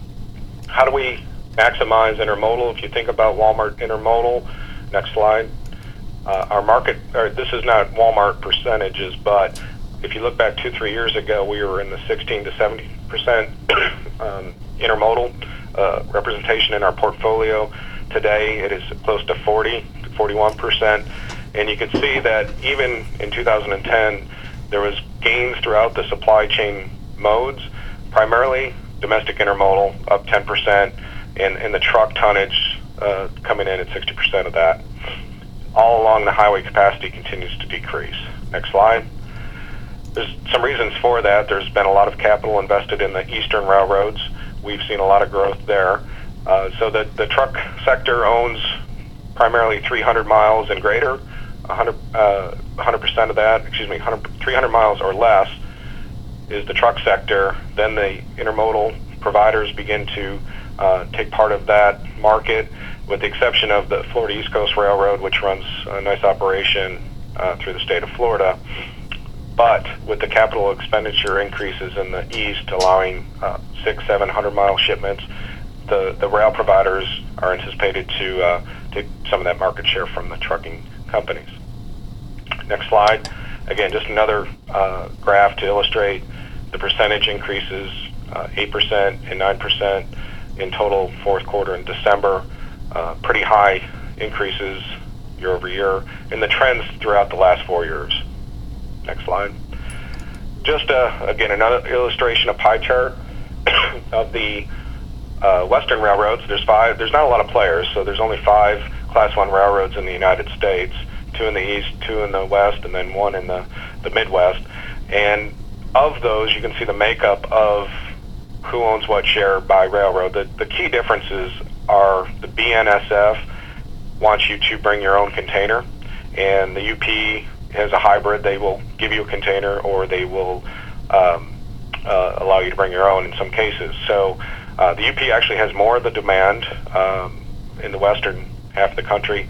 How do we maximize intermodal? If you think about Walmart intermodal, next slide. Uh, our market, or this is not Walmart percentages, but if you look back two, three years ago, we were in the sixteen to seventy percent um, intermodal uh, representation in our portfolio. Today, it is close to forty to forty-one percent. And you can see that even in two thousand ten, there was gains throughout the supply chain modes, primarily domestic intermodal up ten percent, and, and the truck tonnage uh, coming in at sixty percent of that. All along, the highway capacity continues to decrease. Next slide. There's some reasons for that. There's been a lot of capital invested in the eastern railroads. We've seen a lot of growth there. Uh, so the, the truck sector owns primarily three hundred miles and greater. one hundred, uh, one hundred percent of that, excuse me, one hundred, three hundred miles or less is the truck sector. Then the intermodal providers begin to uh, take part of that market, with the exception of the Florida East Coast Railroad, which runs a nice operation uh, through the state of Florida. But with the capital expenditure increases in the east, allowing uh, six, seven hundred mile shipments, the, the rail providers are anticipated to uh, take some of that market share from the trucking companies. Next slide. Again, just another uh, graph to illustrate the percentage increases, uh, eight percent and nine percent in total fourth quarter in December. Uh, pretty high increases year over year, and the trends throughout the last four years. Next slide. Just, uh, again, another illustration, a pie chart of the uh, western railroads. There's five. There's not a lot of players, so there's only five Class one railroads in the United States, two in the east, two in the west, and then one in the, the Midwest. And of those, you can see the makeup of who owns what share by railroad. The, the key differences are the B N S F wants you to bring your own container, and the U P has a hybrid. They will give you a container, or they will um, uh, allow you to bring your own in some cases. So uh, the U P actually has more of the demand um, in the western half of the country,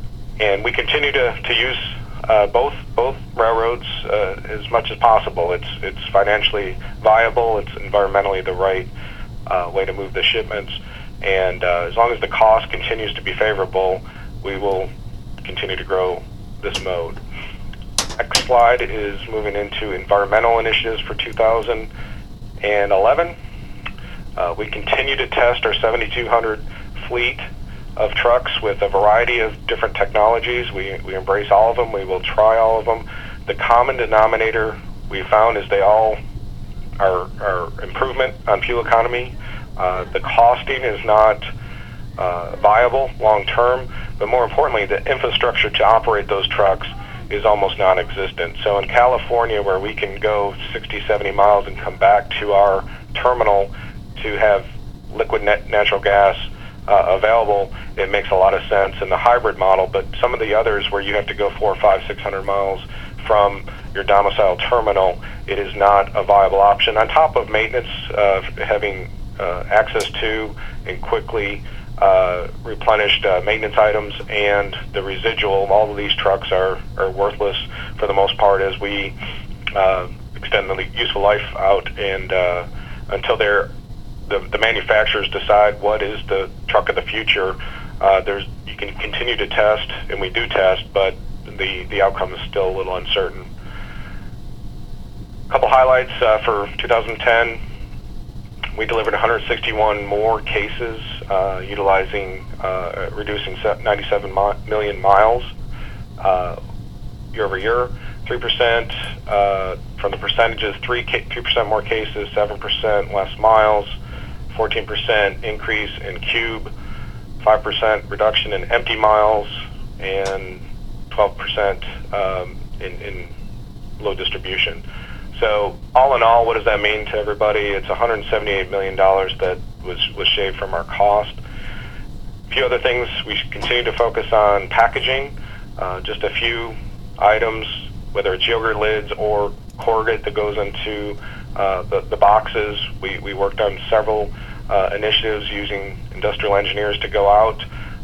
and we continue to, to use uh, both both railroads uh, as much as possible. It's it's financially viable. It's environmentally the right uh, way to move the shipments, and uh, as long as the cost continues to be favorable, we will continue to grow this mode. Next slide is moving into environmental initiatives for two thousand eleven. Uh, we continue to test our seventy-two hundred fleet of trucks with a variety of different technologies. We, we embrace all of them. We will try all of them. The common denominator we found is they all are, are improvement on fuel economy. Uh, the costing is not uh, viable long term, but more importantly, the infrastructure to operate those trucks is almost non-existent. So in California, where we can go sixty, seventy miles and come back to our terminal to have liquid net natural gas uh, available, it makes a lot of sense in the hybrid model. But some of the others where you have to go four, five, six hundred miles from your domicile terminal, it is not a viable option. On top of maintenance, uh, having uh, access to and quickly Uh, replenished uh, maintenance items, and the residual, all of these trucks are, are worthless for the most part as we uh, extend the useful life out, and uh, until they're, the, the manufacturers decide what is the truck of the future, uh, there's you can continue to test, and we do test, but the, the outcome is still a little uncertain. A couple highlights uh, for two thousand ten. We delivered one hundred sixty-one more cases, uh, utilizing, uh, reducing ninety-seven million miles uh, year over year. three percent uh, from the percentages, three percent more cases, seven percent less miles, fourteen percent increase in cube, five percent reduction in empty miles, and twelve percent um, in, in low distribution. So all in all, what does that mean to everybody? It's one hundred seventy-eight million dollars that was, was shaved from our cost. A few other things, we continue to focus on packaging. Uh, just a few items, whether it's yogurt lids or corrugate that goes into uh, the, the boxes. We, we worked on several uh, initiatives using industrial engineers to go out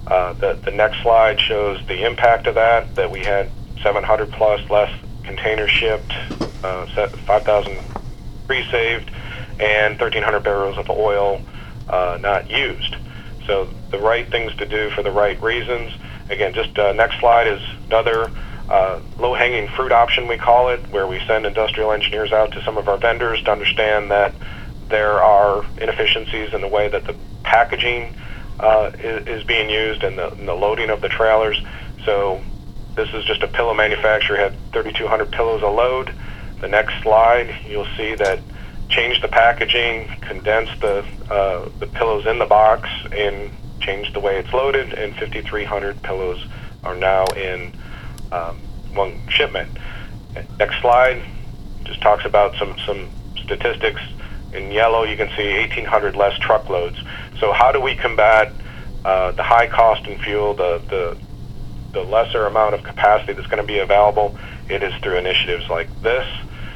Uh, the, the next slide shows the impact of that, that we had seven hundred plus less containers shipped, uh, five thousand pre-saved, and thirteen hundred barrels of oil uh, not used. So the right things to do for the right reasons. Again, just uh, next slide is another uh, low-hanging fruit option, we call it, where we send industrial engineers out to some of our vendors to understand that there are inefficiencies in the way that the packaging uh, is, is being used and the, and the loading of the trailers. So this is just a pillow manufacturer, had thirty-two hundred pillows a load. The next slide, you'll see that change the packaging, condense the uh, the pillows in the box, and change the way it's loaded, and fifty-three hundred pillows are now in um, one shipment. Next slide just talks about some, some statistics. In yellow, you can see eighteen hundred less truckloads. So how do we combat uh, the high cost in fuel, the, the, the lesser amount of capacity that's going to be available? It is through initiatives like this.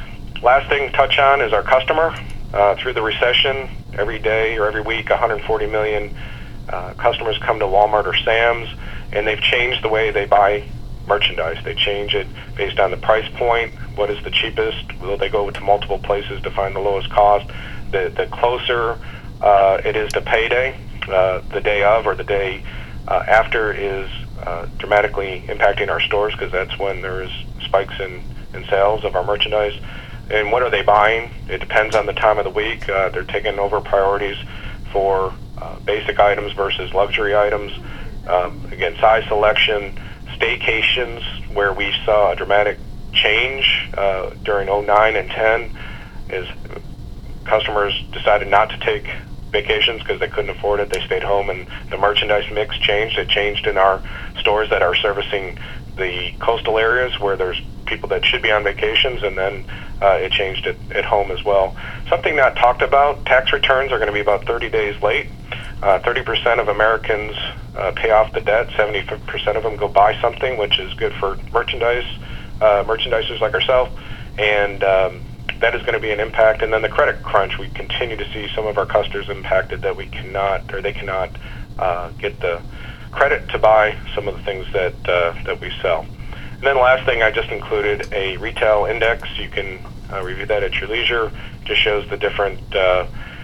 Last thing to touch on is our customer. Uh, through the recession, every day or every week, one hundred forty million uh, customers come to Walmart or Sam's, and they've changed the way they buy merchandise. They change it based on the price point. What is the cheapest? Will they go to multiple places to find the lowest cost? The, the closer uh, it is to payday, uh, the day of or the day uh, after is uh, dramatically impacting our stores, because that's when there is spikes in, in sales of our merchandise. And what are they buying? It depends on the time of the week. Uh, they're taking over priorities for uh, basic items versus luxury items. Um, again, size selection, staycations, where we saw a dramatic change uh, during oh nine and ten, is customers decided not to take vacations because they couldn't afford it. They stayed home, and the merchandise mix changed. It changed in our stores that are servicing the coastal areas where there's people that should be on vacations, and then uh, it changed at, at home as well. Something not talked about, tax returns are going to be about thirty days late. Uh, thirty percent of Americans uh, pay off the debt. seventy percent of them go buy something, which is good for merchandise, uh, merchandisers like ourselves, and um, that is going to be an impact. And then the credit crunch, we continue to see some of our customers impacted that we cannot, or they cannot uh, get the credit to buy some of the things that uh, that we sell. And then the last thing, I just included a retail index. You can uh, review that at your leisure. It just shows the different uh,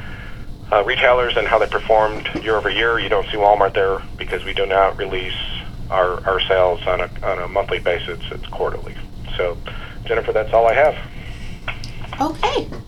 uh, retailers and how they performed year over year. You don't see Walmart there because we do not release our, our sales on a, on a monthly basis. It's quarterly. So, Jennifer, that's all I have. Okay.